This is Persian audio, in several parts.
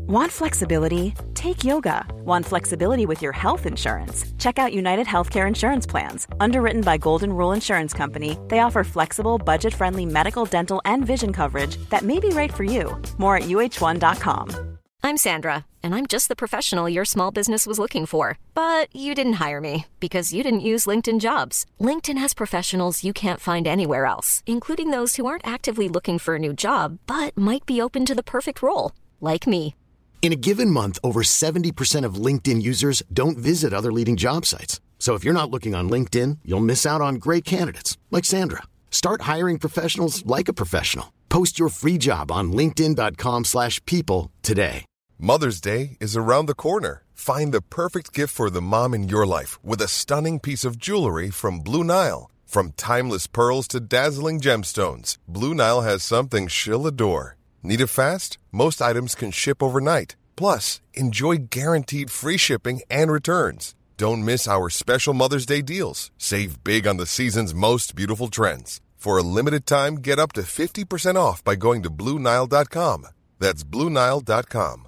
Want flexibility? Take yoga. Want flexibility with your health insurance? Check out United Healthcare Insurance Plans. Underwritten by Golden Rule Insurance Company, they offer flexible, budget-friendly medical, dental, and vision coverage that may be right for you. More at uh1.com. I'm Sandra, and I'm just the professional your small business was looking for. But you didn't hire me because you didn't use LinkedIn Jobs. LinkedIn has professionals you can't find anywhere else, including those who aren't actively looking for a new job, but might be open to the perfect role, like me. In a given month, over 70% of LinkedIn users don't visit other leading job sites. So if you're not looking on LinkedIn, you'll miss out on great candidates like Sandra. Start hiring professionals like a professional. Post your free job on linkedin.com/people today. Mother's Day is around the corner. Find the perfect gift for the mom in your life with a stunning piece of jewelry from Blue Nile. From timeless pearls to dazzling gemstones, Blue Nile has something she'll adore. Need it fast? Most items can ship overnight. Plus, enjoy guaranteed free shipping and returns. Don't miss our special Mother's Day deals. Save big on the season's most beautiful trends. For a limited time, get up to 50% off by going to BlueNile.com. That's BlueNile.com.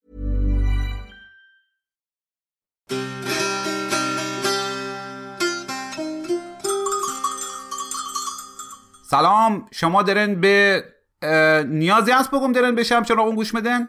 سلام، شما دارین به نیازی هست بگم دارین به شمس چراغون گوش میدن؟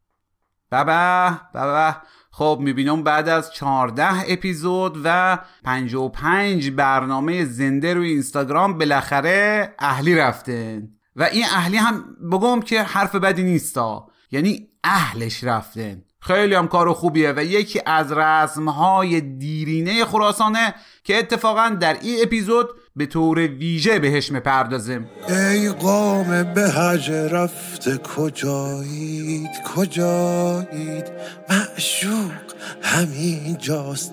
بابا خب میبینم بعد از 14 اپیزود و 55 برنامه زنده روی اینستاگرام بالاخره اهلی رفتن و این اهلی هم بگم که حرف بدی نیستا، یعنی اهلش رفتن. خیلی هم کار خوبیه و یکی از رسمهای دیرینه خراسانه که اتفاقا در این اپیزود به طور ویژه بهش میپردازیم. ای قوم به حج رفته کجایید معشوق همین جاست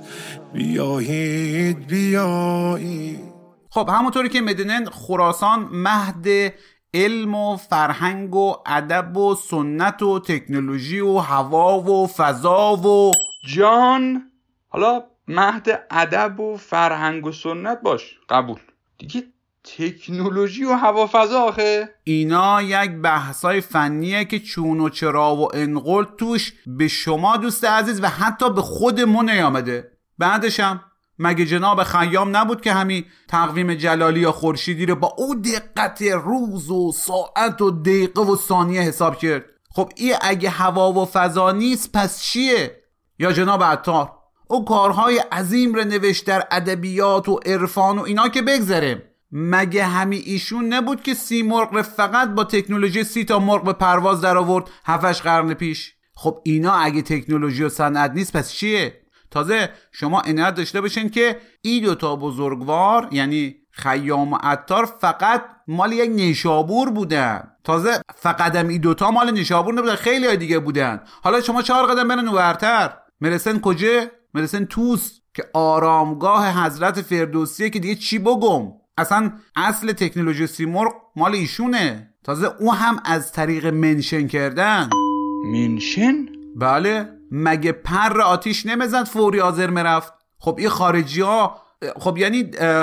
بیایید. خب همونطوری که میدونین خراسان مهد علم و فرهنگ و ادب و سنت و تکنولوژی و هوا و فضا و جان، حالا مهد ادب و فرهنگ و سنت باش، قبول. دیگه تکنولوژی و هوا فضا آخه اینا یک بحثای فنیه که چون و چرا و انقل توش به شما دوست عزیز و حتی به خودمون نیامده. بعدش هم مگه جناب خیام نبود که همین تقویم جلالی یا خورشیدی رو با او دقت روز و ساعت و دقیقه و ثانیه حساب کرد؟ خب این اگه هوا و فضا نیست پس چیه؟ یا جناب عطار او کارهای عظیم رو نوشت در ادبیات و عرفان و اینا که بگذاریم، مگه همین ایشون نبود که 30 مرغ رو فقط با تکنولوژی 30 تا مرغ به پرواز در آورد 7-8 قرن پیش؟ خب اینا اگه تکنولوژی و صنعت نیست پس چیه؟ تازه شما عنایت داشته باشین که این دوتا بزرگوار یعنی خیام و عطار فقط مال یک نیشابور بودن. تازه فقط هم این دوتا مال نیشابور نبودن، خیلی های دیگه بودن. حالا شما 4 قدم برن اونورتر، مرسن کجا؟ مرسن توس که آرامگاه حضرت فردوسیه که دیگه چی بگم، اصلا اصل تکنولوژی سیمرغ مال ایشونه. تازه او هم از طریق منشن کردن. منشن؟ بله، مگه پر آتیش نمیزد فوری آذر میرفت؟ خب این خارجی ها، خب یعنی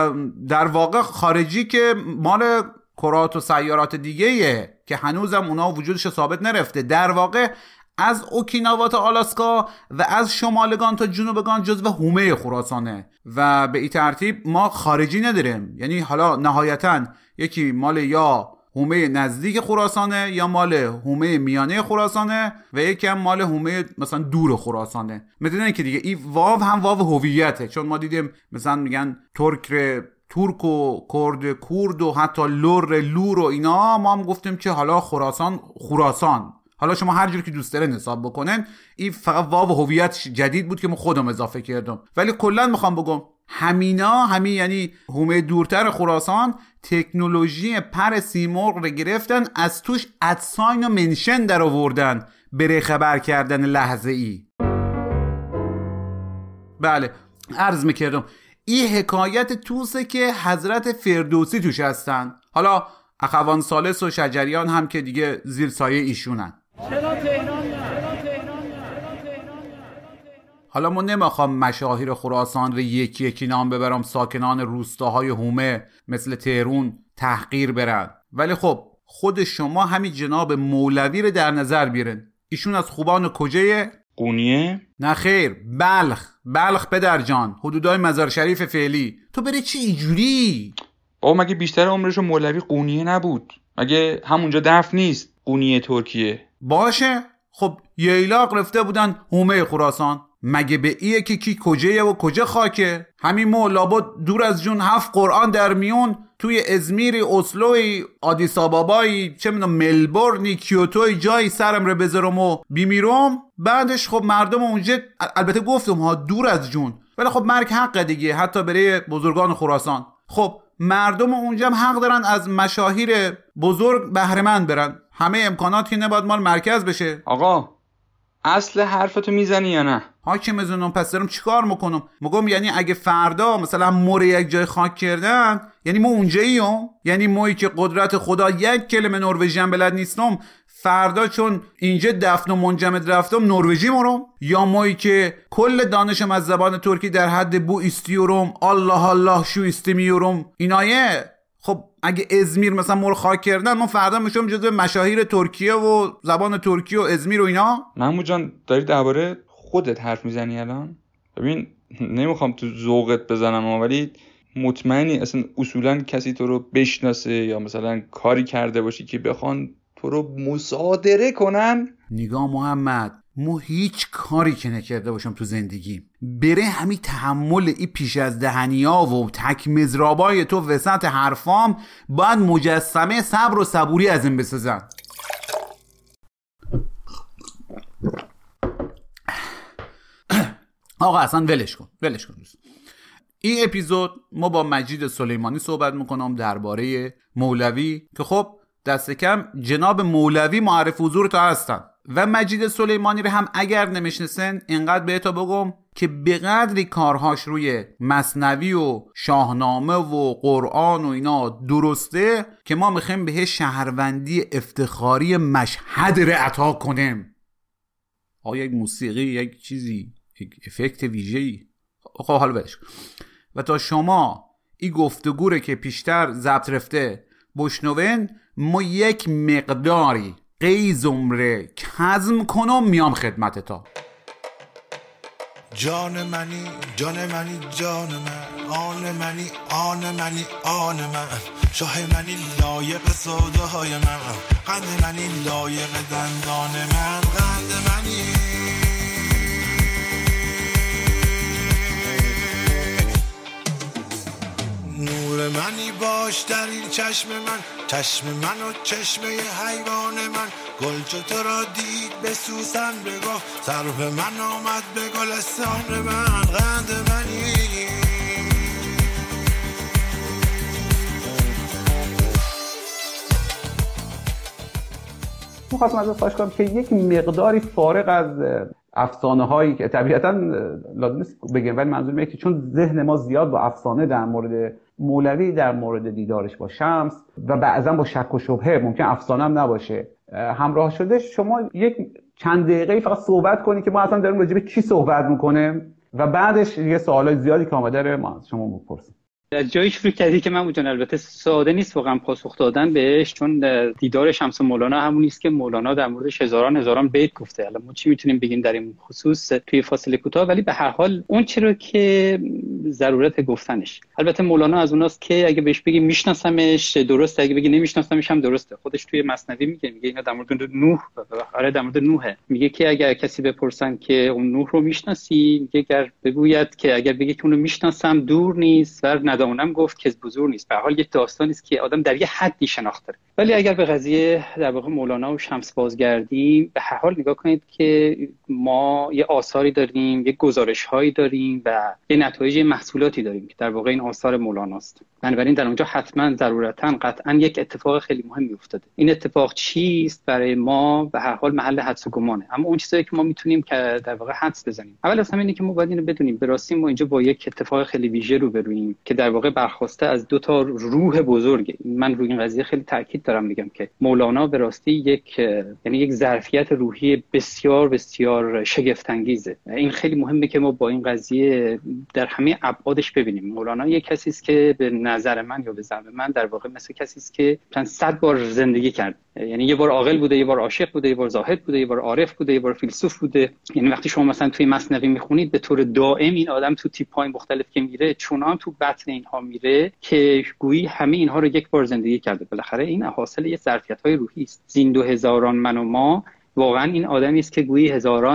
در واقع خارجی که مال کرات و سیارات دیگه که هنوزم اونا وجودش ثابت نرفته، در واقع از اوکیناوا تا آلاسکا و از شمالگان تا جنوبگان جزو حومه خراسانه و به این ترتیب ما خارجی نداریم. یعنی حالا نهایتاً یکی مال یا حومه نزدیک خراسانه یا مال حومه میانه خراسانه و یکی هم مال حومه مثلا دور خراسانه. میدونن که دیگه این واو هم واو هویته، چون ما دیدیم مثلا میگن ترک و کرد و حتی لور و اینا، ما هم گفتیم که حالا خراسان. حالا شما هر جوری که دوست دارین حساب بکنن، این فقط واو هویت جدید بود که من خودم اضافه کردم. ولی کلا میخوام بگم همین یعنی حومه دورتر خراسان تکنولوژی پر سیمرغ رو گرفتن، از توش ادساین و منشن در آوردن برای خبر کردن لحظه ای. بله عرض میکردم این حکایت توسه که حضرت فردوسی توش هستن. حالا اخوان ثالث و شجریان هم که دیگه زیر سایه ایشونن. حالا ما نمیخوام مشاهیر خراسان رو یکی یکی نام ببرم، ساکنان روستاهای حومه مثل تهرون تحقیر برن، ولی خب خود شما همین جناب مولوی رو در نظر بیرن. ایشون از خوبان کجایه؟ قونیه؟ نه خیر، بلخ پدر جان، حدودای مزار شریف فعلی. تو بری چی اینجوری؟ بابا مگه بیشتر عمرشو مولوی قونیه نبود؟ مگه همونجا دفن نیست قونیه ترکیه؟ باشه، خب ییلاق رفته بودن حومه خراسان، مگه به ایه که کی کجایه و کجا خاکه؟ همین لابد دور از جون 7 قرآن در میون توی ازمیری، اسلوی، آدیس آبابایی، چه میدونم ملبورنی، کیوتوی، جایی سرم رو بذارم و بیمیرم. بعدش خب مردم اونجا، البته گفتم ها دور از جون، ولی خب مرگ حقه دیگه، حتی برای بزرگان خراسان. خب مردم اونجا هم حق دارن از مشاهیر بزرگ بهره مند برن. همه امکاناتی نباید مال مرکز بشه. آقا اصل حرفتو میزنی یا نه؟ حاکم میزنم، پس دارم چیکار میکنم؟ میگم یعنی اگه فردا مثلا مور یک جای خاک کردن، یعنی ما اونجاییم؟ یعنی مایی که قدرت خدا 1 کلمه نروژی بلد نیستم، فردا چون اینجا دفن و منجمد رفتم نروژی مرم؟ یا مایی که کل دانشم از زبان ترکی در حد بو استیورم، الله شو استمیورم اینایه؟ خب اگه ازمیر مثلا مور خاک کردن، من فردا میشم جزو مشاهیر ترکیه و زبان ترکیه و ازمیر و اینا. محمود جان داری درباره خودت حرف میزنی الان؟ ببین نمیخوام تو ذوقت بزنم، ولی مطمئنی اصلا اصولا کسی تو رو بشناسه یا مثلا کاری کرده باشی که بخوان تو رو مصادره کنن؟ نگاه محمد، ما هیچ کاری که نکرده باشم تو زندگی بره همین تحمل ای پیش از دهنیا و تک مزرابای تو وسط حرفام باید مجسمه صبر و صبوری از این بسازن. آقا اصلا ولش کن دوست. این اپیزود ما با مجید سلیمانی صحبت میکنم درباره مولوی که خب دست کم جناب مولوی معرف حضور تا هستن و مجید سلیمانی رو هم اگر نمیشناسن اینقدر بهتا بگم که به قدری کارهاش روی مثنوی و شاهنامه و قرآن و اینا درسته که ما میخوایم بهش شهروندی افتخاری مشهد رو عطا کنیم. یک موسیقی، یک چیزی، یک افکت ویژه‌ای. خب حالا بهش و تا شما این گفتگوره که پیشتر ضبط رفته بشنوین، ما یک مقداری قیز عمره کزم کنم میام خدمت تا. جان منی جان منی جان من، آن منی آن منی آن من، شاه منی لایق سودای من، قند منی لایق دندان من، قند منی نور منی باش در این چشم من، چشم من و چشمه حیوان من، گل چو تو را دید به سوسن بگفت، سرو من آمد به گلستان من، قند منی. می‌خواستم ازت خواهش کنم که یک مقداری فارغ از افسانه هایی که طبیعتاً لازم نیست بگم، ولی منظورم اینه که چون ذهن ما زیاد با افسانه در مورد مولوی، در مورد دیدارش با شمس و بعضا با شک و شبهه ممکن افسانه هم نباشه همراه شده، شما یک چند دقیقه فقط صحبت کنی که ما اصلا داریم راجع به چی صحبت میکنیم و بعدش یه سوالای زیادی که آمده رو ما از شما بپرسیم. از جایی شروع کردی که من جان البته ساده نیست واقعا پاسخ دادن بهش، چون دیدار شمس مولانا همون نیست که مولانا در موردش هزاران بیت گفته. الان ما چی میتونیم بگیم در این خصوص توی فاصله کوتاه، ولی به هر حال اون چیزی که ضرورت گفتنش. البته مولانا از اوناست که اگه بهش بگی میشناسمش درسته، اگه بگی نمیشناسمش هم درسته. خودش توی مثنوی میگه اینا در مورد نوح، آره در مورد نوحه، میگه که اگر کسی بپرسن که اون نوح رو میشناسی، میگه اگر بگوید که اگر بگی که اونو میشناسم دور نیست و ندانم گفت که بزرگ نیست. به هر حال یک داستانی است که آدم در یه حدی شناخت داره. ولی اگر به قضیه در واقع مولانا و شمس بازگردیم، به هر حال نگاه کنید که ما یه آثاری داریم، یه گزارش‌هایی داریم و یه نتایج محصولاتی داریم که در واقع این آثار مولاناست. بنابراین در اونجا حتما ضرورتاً قطعاً یک اتفاق خیلی مهمی افتاده. این اتفاق چیست برای ما؟ به هر حال محل حدس و گمانه. اما اون چیزایی که ما میتونیم که در واقع حدس بزنیم، اول از همه اینه که ما باید اینو بدونیم به راستی ما اینجا با یک اتفاق خیلی ویژه روبرویم که در واقع برخواسته از 2 تا روح بزرگه. من روی این قضیه خیلی تاکید دارم میگم که مولانا به راستی یک ظرفیت روحی بسیار بسیار شگفت انگیزه. این خیلی مهمه که ما با این قضیه در همه ابعادش ببینیم. مولانا یک کسی است که به نظر من یا به زعم من در واقع مثل کسی است که 100 بار زندگی کرد. یعنی یه بار عاقل بوده، یه بار عاشق بوده، یه بار زاهد بوده، یه بار عارف بوده، یه بار فیلسوف بوده. یعنی وقتی شما مثلا توی مثنوی میخونید به طور دائم این آدم تو تیپ‌های مختلف که میره چونان تو بطن اینها میره که گویی همه اینها رو یک بار زندگی کرده. بالاخره این حاصل یه ظرفیت‌های روحی است. زین 2000 من و ما، واقعا این آدمی است که گویی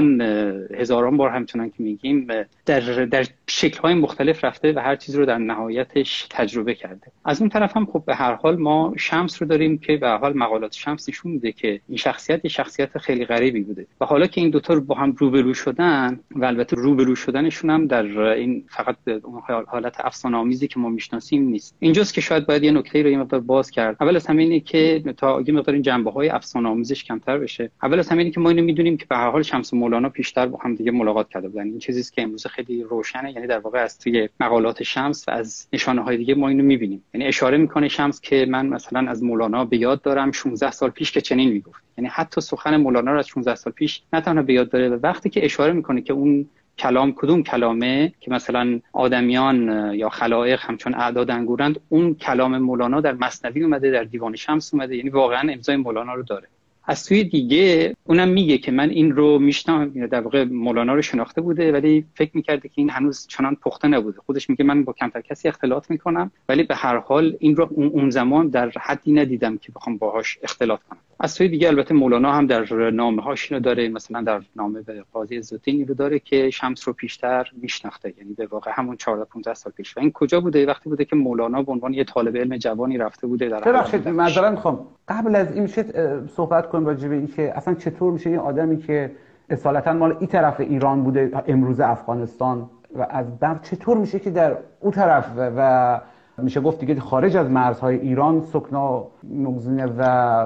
هزاران بار همچنان که میگیم در شکل‌های مختلف رفته و هر چیز رو در نهایتش تجربه کرده. از اون طرف هم خب به هر حال ما شمس رو داریم که به هر حال مقالات شمس نشون میده که این شخصیت خیلی غریبی بوده و حالا که این دوتا رو با هم روبرو شدن و البته روبرو شدنشون هم در این فقط اون حالت افسانه‌آمیزی که ما میشناسیم نیست. اینجاست که شاید باید یه نکته رو یه مقدار باز کرد. اول از همه اینه که تا یه مقدار این جنبه‌های افسانه‌آمیزش کمتر بشه. اول از همه اینه که ما اینو میدونیم که به هر حال شمس و مولانا پیشتر با هم دیگه ملاقات کرده بودن. این چیزی است که امروز خیلی روشنه، یعنی در واقع از توی مقالات شمس و از نشانه‌های دیگه ما اینو می‌بینیم. یعنی اشاره می‌کنه شمس که من مثلا از مولانا به یاد دارم 16 سال پیش که چنین میگفت. یعنی حتی سخن مولانا رو از 16 سال پیش نه تنها به یاد داره و وقتی که اشاره می‌کنه که اون کلام کدوم کلامه که مثلا آدمیان یا خلائق همچون اعداد انگورند، اون کلام مولانا در مثنوی اومده، در دیوان شمس اومده، یعنی واقعا امضای مولانا رو داره. از سوی دیگه اونم میگه که من این رو میشناسم، در واقع مولانا رو شناخته بوده ولی فکر میکرده که این هنوز چنان پخته نبوده. خودش میگه من با کمتر کسی اختلاط میکنم ولی به هر حال این رو اون زمان در حدی ندیدم که بخوام باهاش اختلاط کنم. از سوی دیگه البته مولانا هم در نامه‌هاش اینو داره، مثلا در نامه به قاضی عزالدین رو داره که شمس رو پیشتر میشناخته، یعنی به واقع همون 14-15 سال پیش. و این کجا بوده؟ وقتی بوده که مولانا به عنوان یه طالب علم جوانی رفته بوده در ببخشید معذرت میخوام قبل از این میشه صحبت کنیم راجع به این که اصلا چطور میشه این آدمی که اصالتا مال این طرف ایران بوده امروز افغانستان و از بعد چطور میشه که در اون طرف و میشه گفت دیگه خارج از مرزهای ایران سکنا مگزینه و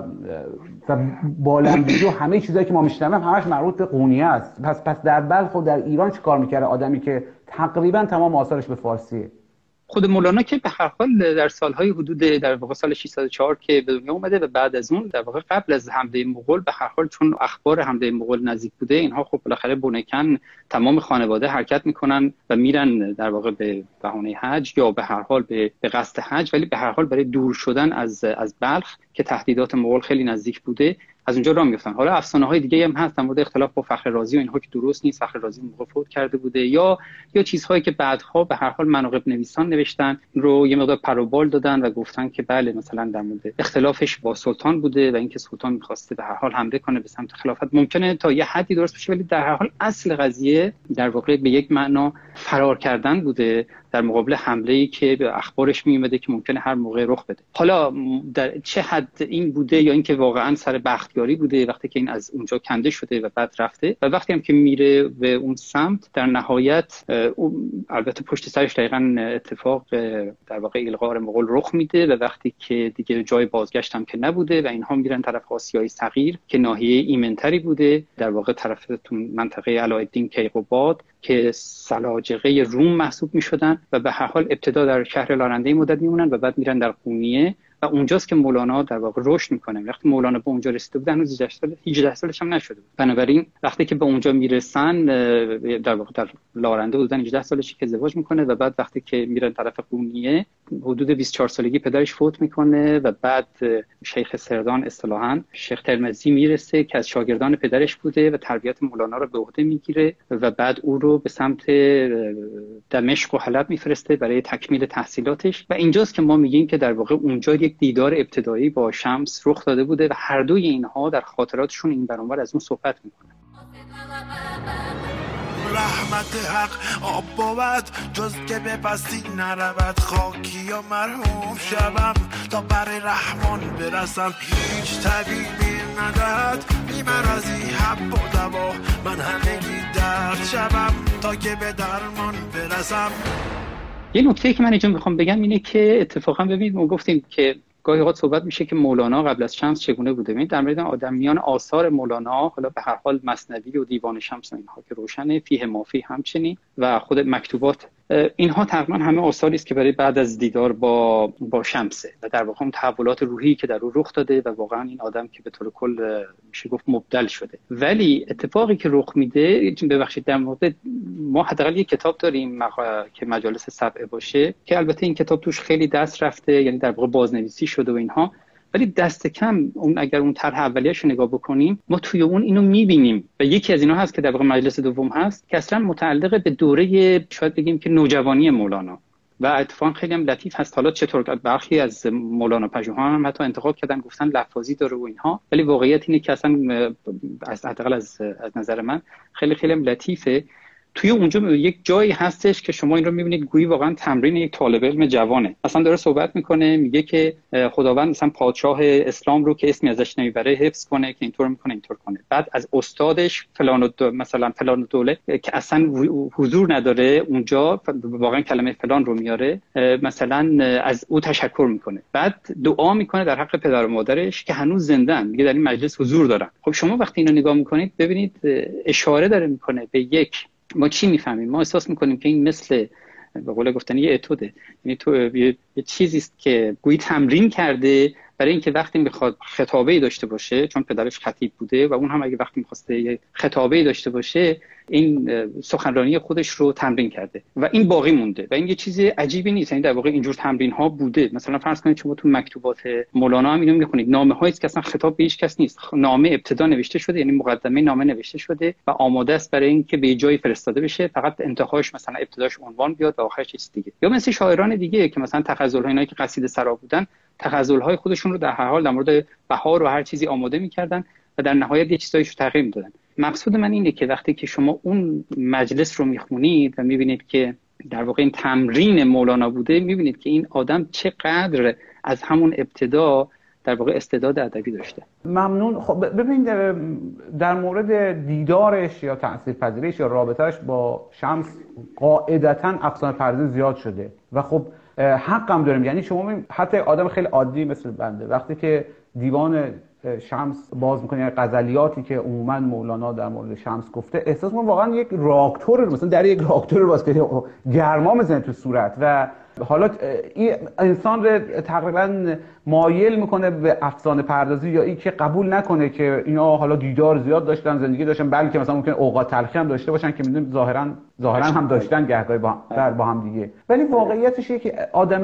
بالندی و همه چیزایی که ما میشنویم همش مربوط به قونیه است. پس در بلخ و در ایران چیکار میکرده آدمی که تقریبا تمام آثارش به فارسیه؟ خود مولانا که به هر حال در سالهای حدود در واقع سال 604 که به دنیا اومده و بعد از اون در واقع قبل از حمله مغول به هر حال چون اخبار حمله مغول نزدیک بوده، اینها خب بالاخره بونکن تمام خانواده حرکت میکنن و میرن در واقع به بهانه حج یا به هر حال به قصد حج، ولی به هر حال برای دور شدن از بلخ که تهدیدات مغول خیلی نزدیک بوده از اونجا راه میافتن. حالا افسانه‌های دیگه هم هست در مورد اختلاف با فخر رازی و اینها که درست نیست، فخر رازی موقع فوت کرده بوده یا چیزهایی که بعدها به هر حال مناقب نویسان نوشتن رو یه مقدار پروبال دادن و گفتن که بله مثلا در مورد اختلافش با سلطان بوده و اینکه سلطان می‌خواسته به هر حال حمله کنه به سمت خلافت. ممکنه تا یه حدی درست باشه ولی در هر حال اصل قضیه در واقع به یک معنا فرار کردن بوده در مقابل حمله‌ای که به اخبارش میومده که ممکنه هر موقع رخ بده. حالا در چه حد این بوده یا اینکه واقعا سر بختیاری بوده وقتی که این از اونجا کنده شده و بعد رفته و وقتی هم که میره به اون سمت در نهایت البته پشت سرش دقیقاً اتفاق در واقع ایلغار مغول رخ میده و وقتی که دیگه جای بازگشت هم که نبوده و اینها میرن طرف آسیای صغیر که ناحیه ایمنتری بوده، در واقع طرف منطقه علاءالدین کیقوباد که سلاجقه روم محسوب میشدن و به هر حال ابتدا در شهر لارنده مدت میمونن و بعد میرن در قونیه و اونجاست که مولانا در واقع رشد میکنه. وقتی مولانا به اونجا رسیده بود هنوز 18 سالش هم نشده بود. بنابراین وقتی که به اونجا میرسن در واقع در لارنده بودن 18 سالشه که ازدواج میکنه و بعد وقتی که میرن طرف قونیه حدود 24 سالگی پدرش فوت میکنه و بعد شیخ سردان اصطلاحاً شیخ ترمذی میرسه که از شاگردان پدرش بوده و تربیت مولانا رو به عهده میگیره و بعد او رو به سمت دمشق و حلب میفرسته برای تکمیل تحصیلاتش و اینجاست که ما میگیم که در واقع اونجا یک دیدار ابتدایی با شمس رخ داده بوده و هر دوی اینها در خاطراتشون این برانور از اون صحبت میکنن. رحمت حق آب بود جز که به پستی نرود، خاکی و مرحوم شوم تا بر رحمان برسم. هیچ طبیبی ندهد بی مرضی حب و دوا، من همگی درد شوم تا که به درمان برسم. یه نکته که من اینجا میخوام بگم اینه که اتفاقا ببینید ما گفتیم که گاهی اوقات صحبت میشه که مولانا قبل از شمس چگونه بوده. ببینید در مورد آدمیان آثار مولانا حالا به هر حال مثنوی و دیوان شمس و اینها که روشنه، فیه مافی همچنین و خود مکتوبات اینها تقریبا همه آثاری است که برای بعد از دیدار با شمسه و در واقع اون تحولات روحی که در او رخ داده و واقعا این آدم که به طور کل میشه گفت مبدل شده. ولی اتفاقی که رخ میده، ببخشید در مورد ما حداقل یک کتاب داریم که مجالس سبعه باشه که البته این کتاب توش خیلی دست رفته، یعنی در واقع بازنویسی شده و اینها، ولی دست کم اگر اون طرح اولیه‌اش رو نگاه بکنیم ما توی اون اینو می‌بینیم و یکی از اینا هست که در واقع مجلس دوم هست که اصلا متعلق به دوره شاید بگیم که نوجوانی مولانا و اتفاقا خیلی هم لطیف هست. حالا چطور برخی از مولانا پژوهان هم حتی انتقاد کردن، گفتن لفاظی داره و اینها، ولی واقعیت اینه که اصلا حداقل از نظر من خیلی خیلی هم لطیفه. توی اونجا یک جایی هستش که شما این رو می‌بینید گویی واقعا تمرین یک طالب علم جوانه. اصلا داره صحبت میکنه، میگه که خداوند مثلا پادشاه اسلام رو که اسمی ازش نمیبره حفظ کنه که اینطور میکنه اینطور کنه. بعد از استادش مثلا فلان دوله که اصلا حضور نداره اونجا، واقعا کلمه فلان رو میاره، مثلا از او تشکر میکنه. بعد دعا میکنه در حق پدر و مادرش که هنوز زنده‌اند، میگه در این مجلس حضور دارن. خب شما وقتی اینو نگاه میکنید ببینید اشاره داره میکنه به یک، ما چی میفهمیم؟ ما احساس میکنیم که این مثل به قول گفتن یه اتوده، یعنی تو یه چیزی است که گویی تمرین کرده برای اینکه وقتی میخواد خطابه‌ای داشته باشه، چون پدرش خطیب بوده و اون هم اگه وقتی میخواسته یه خطابه‌ای داشته باشه این سخنرانی خودش رو تمرین کرده و این باقی مونده و این یه چیز عجیبی نیست. یعنی در واقع اینجور تمرین ها بوده. مثلا فرض کنید شما تو مکتوبات مولانا هم اینو میخونید، نامه‌هایی است که اصلا خطاب به هیچ کس نیست، نامه ابتدا نوشته شده، یعنی مقدمه نامه نوشته شده و آماده است برای اینکه به جایی فرستاده بشه، فقط انتهاش مثلا ابتداش عنوان بیاد و آخرش چیز دیگه. یا مثل شاعران دیگه که مثلا تغزل‌های اینایی که قصیده سرا بودن، تغزل‌های خودشون رو در هر حال در مورد بهار و هر چیزی آماده می‌کردن و در نهایت یه چیزایش رو تغییر می‌دادن. مقصود من اینه که وقتی که شما اون مجلس رو میخونید و میبینید که در واقع این تمرین مولانا بوده، میبینید که این آدم چقدر از همون ابتدا در واقع استعداد ادبی داشته. ممنون. خب ببینید در مورد دیدارش یا تأثیرپذیریش یا رابطهش با شمس قاعدتاً افسانه پردازی زیاد شده و خب حقم داریم. یعنی شما حتی آدم خیلی عادی مثل بنده وقتی که دیوان شمس باز میکنه، یعنی غزلیاتی که عموما مولانا در مورد شمس گفته، احساس میکنم واقعا یک راکتور، مثلا در یک راکتور باز که گرما میزنه تو صورت و حالا این انسان رو تقریبا مایل میکنه به افسانه پردازی یا این که قبول نکنه که اینا حالا دیدار زیاد داشتن، زندگی داشتن، بلکه مثلا ممکن اوقات تلخی هم داشته باشن که میدونیم ظاهرا هم داشتن گهگاهی با هم دیگه. ولی واقعیتش اینه که آدم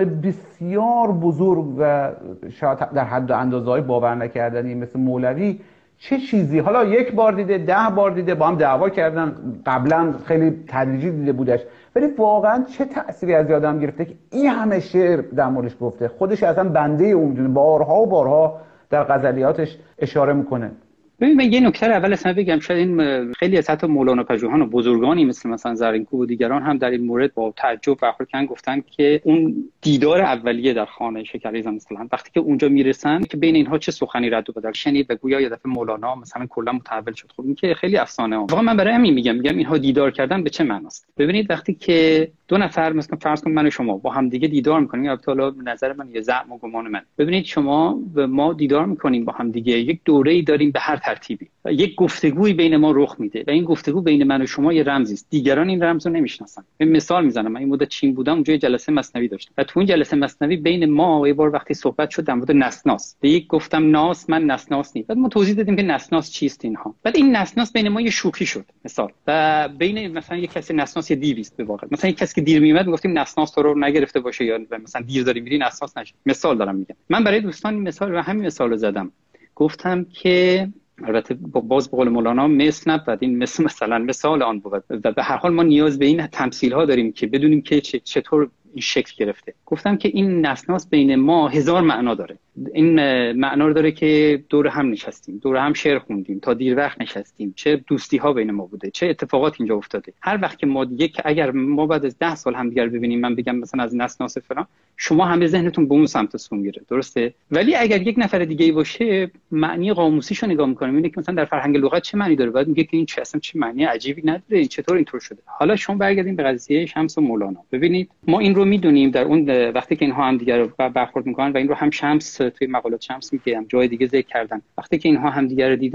بسیار بزرگ و شاید در حد و اندازه‌های باور نکردنی مثل مولوی چه چیزی، حالا یک بار دیده، 10 بار دیده، با هم دعوا کردن، قبلا خیلی تدریجی دیده بودش، ولی واقعا چه تأثیری از آدم گرفته که این همه شعر در موردش گفته، خودش اصلا بنده اون میدونه، بارها و بارها در غزلیاتش اشاره میکنه. ببین من یه نکته اول اصلا بگم، شاید این خیلی از حتی مولانا پژوهان و بزرگانی مثلا زرینکوب و دیگران هم در این مورد با تعجب برخورد کردن، گفتن که اون دیدار اولیه در خانه شکریزا مثلا وقتی که اونجا میرسن که بین اینها چه سخنی رد و بدل شنید و گویا یه دفعه مولانا مثلا کلا متحول شد. خب این که خیلی افسانه ها. واقعا من برای همین میگم اینها دیدار کردن به چه معناست. ببینید وقتی که دو نفر مثلا فرض کن من و شما با هم دیگه دیدار میکنیم، البته حالا نظر من یه زعم و گمان من، ببینید شما و ما دیدار میکنیم با هم دیگه، یک دوره‌ای داریم به هر ترتیبی، یک گفتگویی بین ما رخ میده و این گفتگو بین من و شما یه رمزی است، دیگران این رمز رو نمیشناسن. مثال میزنم، من این مدت چین بودم، اونجا جلسه مثنوی داشتم و تو اون جلسه مثنوی بین ما یه بار وقتی صحبت شد در مورد نسناس، به یک گفتم ناس، من نسناس نی، بعد ما توضیح دادیم که نسناس چیست اینها، بعد این نسناس بین ما یه شوخی شد مثال، و بین مثلا یک کسی نسناس یه دیویست به واقع، مثلا یک کسی که دیر میاد میگفتیم نسناس تو رو نگرفته باشه یا مثلا دیر داری میری نسناس نشه. مثال دارم میگم. من برای دوستان این مثال و همین مثال رو زدم، گفتم که البته باز به قول مولانا مثل نبود، این مثلا مثال آن بود و به هر حال ما نیاز به این تمثیل ها داریم که بدونیم که چطور این شکل گرفته. گفتم که این نسناس بین ما 1000 معنا داره. این معنا رو داره که دور هم نشستیم، دور هم شعر خوندیم، تا دیر وقت نشستیم، چه دوستی ها بین ما بوده، چه اتفاقات اینجا افتاده. هر وقت که ما دیگه اگر ما بعد از 10 سال هم دیگر ببینیم، من بگم مثلا از نسناس فلان، شما همه ذهنتون به اون سمت سو میره، درسته؟ ولی اگر یک نفر دیگه ای باشه، معنی قاموسیشو نگاه می‌کنیم، اینه که مثلا در فرهنگ لغت چه معنی داره، بعد میگه که این چه اصلا چه معنی عجیبی نداره، این چطور اینطور شده. حالا شما برگردیم به قضیه شمس و مولانا. ببینید ما این رو میدونیم در اون وقتی که اینها هم دیگر رو برخورد میکنن و این رو هم شمس توی مقالات شمس میگم، جای دیگه ذکر کردن، وقتی که اینها هم دیگر رو دیدن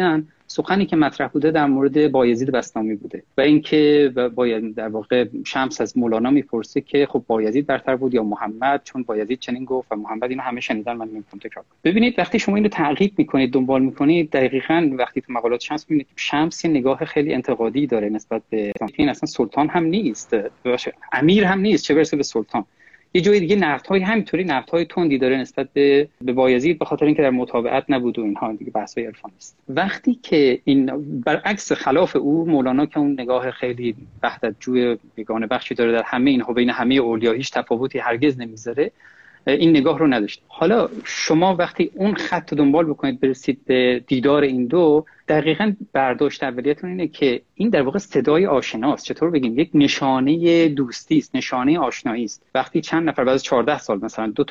سخنی که مطرح بوده در مورد بایزید بسطامی بوده و اینکه باید در واقع شمس از مولانا میپرسه که خب بایزید برتر بود یا محمد، چون بایزید چنین گفت و محمد. اینو همه شنیدن، من نمیخوام تکرار کنم. ببینید وقتی شما اینو تعقیب میکنید، دنبال میکنید، دقیقاً وقتی تو مقالات شمس میبینید شمس نگاه خیلی انتقادی داره نسبت به این، اصلا سلطان هم نیست، امیر هم نیست، چه برسه به سلطان. یه جای دیگه نقدهای همینطوری نقدهای تندی داره نسبت به بایزید، به خاطر اینکه در متابعت نبود و اینها دیگه بحث‌های عرفانی است. وقتی که این برعکس خلاف او مولانا که اون نگاه خیلی وحدت‌جوی یگانه بخشی داره در همه اینها، بین همه اولیا هیچ تفاوتی هرگز نمیذاره، این نگاه رو نداشت. حالا شما وقتی اون خط رو دنبال بکنید برسید به دیدار این دو، دقیقاً برداشت اولیتون اینه که این در واقع صدای آشناست. چطور بگیم؟ یک نشانه دوستی است، نشانه آشنایی است. وقتی چند نفر بعد از 14 سال مثلا دو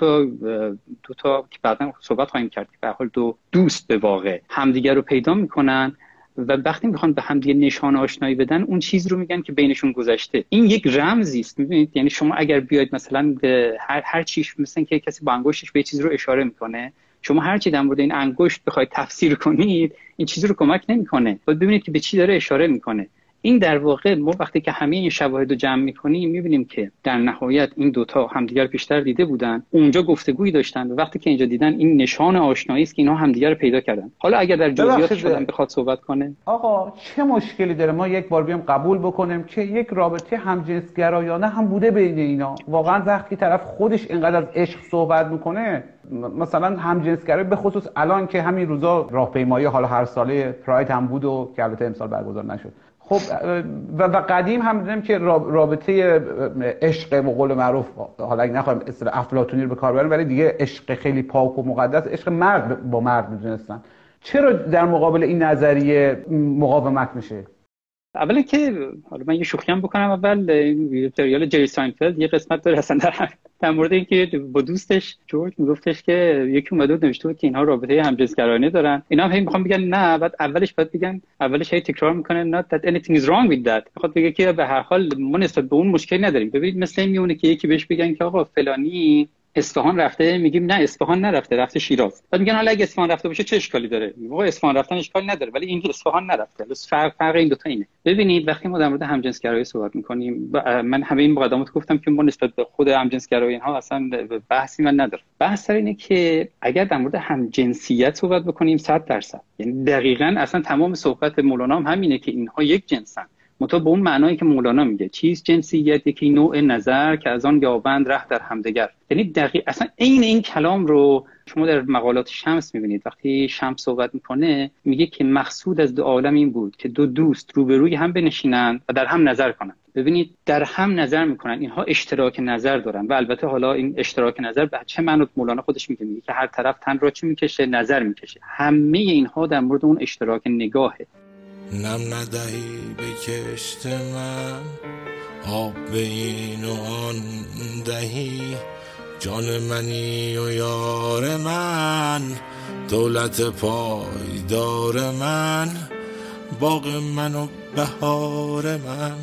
تا که بعداً صحبت خواهیم کرد که به هر حال دو دوست به واقع همدیگر رو پیدا میکنن و وقتی میخوان به هم دیگه نشان آشنایی بدن، اون چیز رو میگن که بینشون گذشته. این یک رمزی است، میبینید؟ یعنی شما اگر بیاید مثلا هر چیش مثلا که کسی با انگشتش به چیز رو اشاره میکنه، شما هر چی در مورد این انگشت بخواید تفسیر کنید، این چیز رو کمک نمیکنه. باید ببینید که به چی داره اشاره میکنه. این در واقع ما وقتی که همه این شواهد رو جمع میکنیم میبینیم که در نهایت این دوتا همدیگر پیشتر دیده بودن، اونجا گفتگویی داشتن و وقتی که اینجا دیدن، این نشان آشنایی است که اینها همدیگر رو پیدا کردن. حالا اگر در جزئیاتش آدم بخواد صحبت کنه، آقا چه مشکلی داره ما یک بار بیام قبول بکنیم که یک رابطه همجنسگرایانه هم بوده بین اینا؟ واقعا وقتی طرف خودش اینقدر از عشق صحبت میکنه، مثلا همجنسگرایی به خصوص الان که همین روزا راهپیمایی حالا هر ساله پراید هم بود و که البته امسال برگزار نشد، خب و قدیم هم دیدیم که رابطه عشق به قول معروف، حالا اگه نخوایم اصطلاح افلاطونی رو به کار ببریم، ولی دیگه عشق خیلی پاک و مقدس، عشق مرد با مرد می‌دونستن. چرا در مقابل این نظریه مقاومت میشه؟ اولا که حالا من یه شوخی هم بکنم، اول سریال جری ساینفلد یه قسمت داره اصلا در مورد اینکه با دوستش جورج میگفتش که یکی اومده بود نوشته بود که اینها رابطه همجنسگرایانه دارن، اینا هم هی میخوان بگن نه، بعد اولش بگن، اولش هی تکرار میکنه not that anything is wrong with that، میخواد بگه که به هر حال ما نسبت به اون مشکلی نداریم. ببینید مثل این میونه که یکی بهش بگن که آقا فلانی اصفهان رفته، میگیم نه اصفهان نرفته، رفته شیراز. بعد میگن حالا اگه اصفهان رفته باشه چه اشکالی داره؟ موقع اصفهان رفتن اشکالی نداره، ولی این اصفهان نرفته. فرق این دو تا اینه. ببینید وقتی ما در مورد همجنسگرایی صحبت میکنیم، من همه این مقدمات گفتم که ما نسبت به خود همجنسگرایی اینها اصلا بحثی من نداره. بحث سر اینه که اگر در مورد همجنسیت صحبت بکنیم 100%، یعنی دقیقاً اصلا تمام صحبت مولانا هم همینه که اینها یک جنسن، مطابق به اون معنایی که مولانا میگه چیز جنسیت یکی نوع نظر که از آن یابند ره در همدیگر. یعنی دقیق اصلا این کلام رو شما در مقالات شمس میبینید. وقتی شمس صحبت میکنه میگه که مقصود از دو عالم این بود که دو دوست روبروی هم بنشینند و در هم نظر کنند. ببینید در هم نظر میکنن، اینها اشتراک نظر دارن و البته حالا این اشتراک نظر به چه معنی مولانا خودش میگه که هر طرف تن را چه میکشه، نظر میکشه. همه اینها در مورد اون اشتراک نگاهه. نم ندهی به کشت من، آب به این و آن دهی، جان منی و یار من، دولت پایدار من، باغ من و بهار من،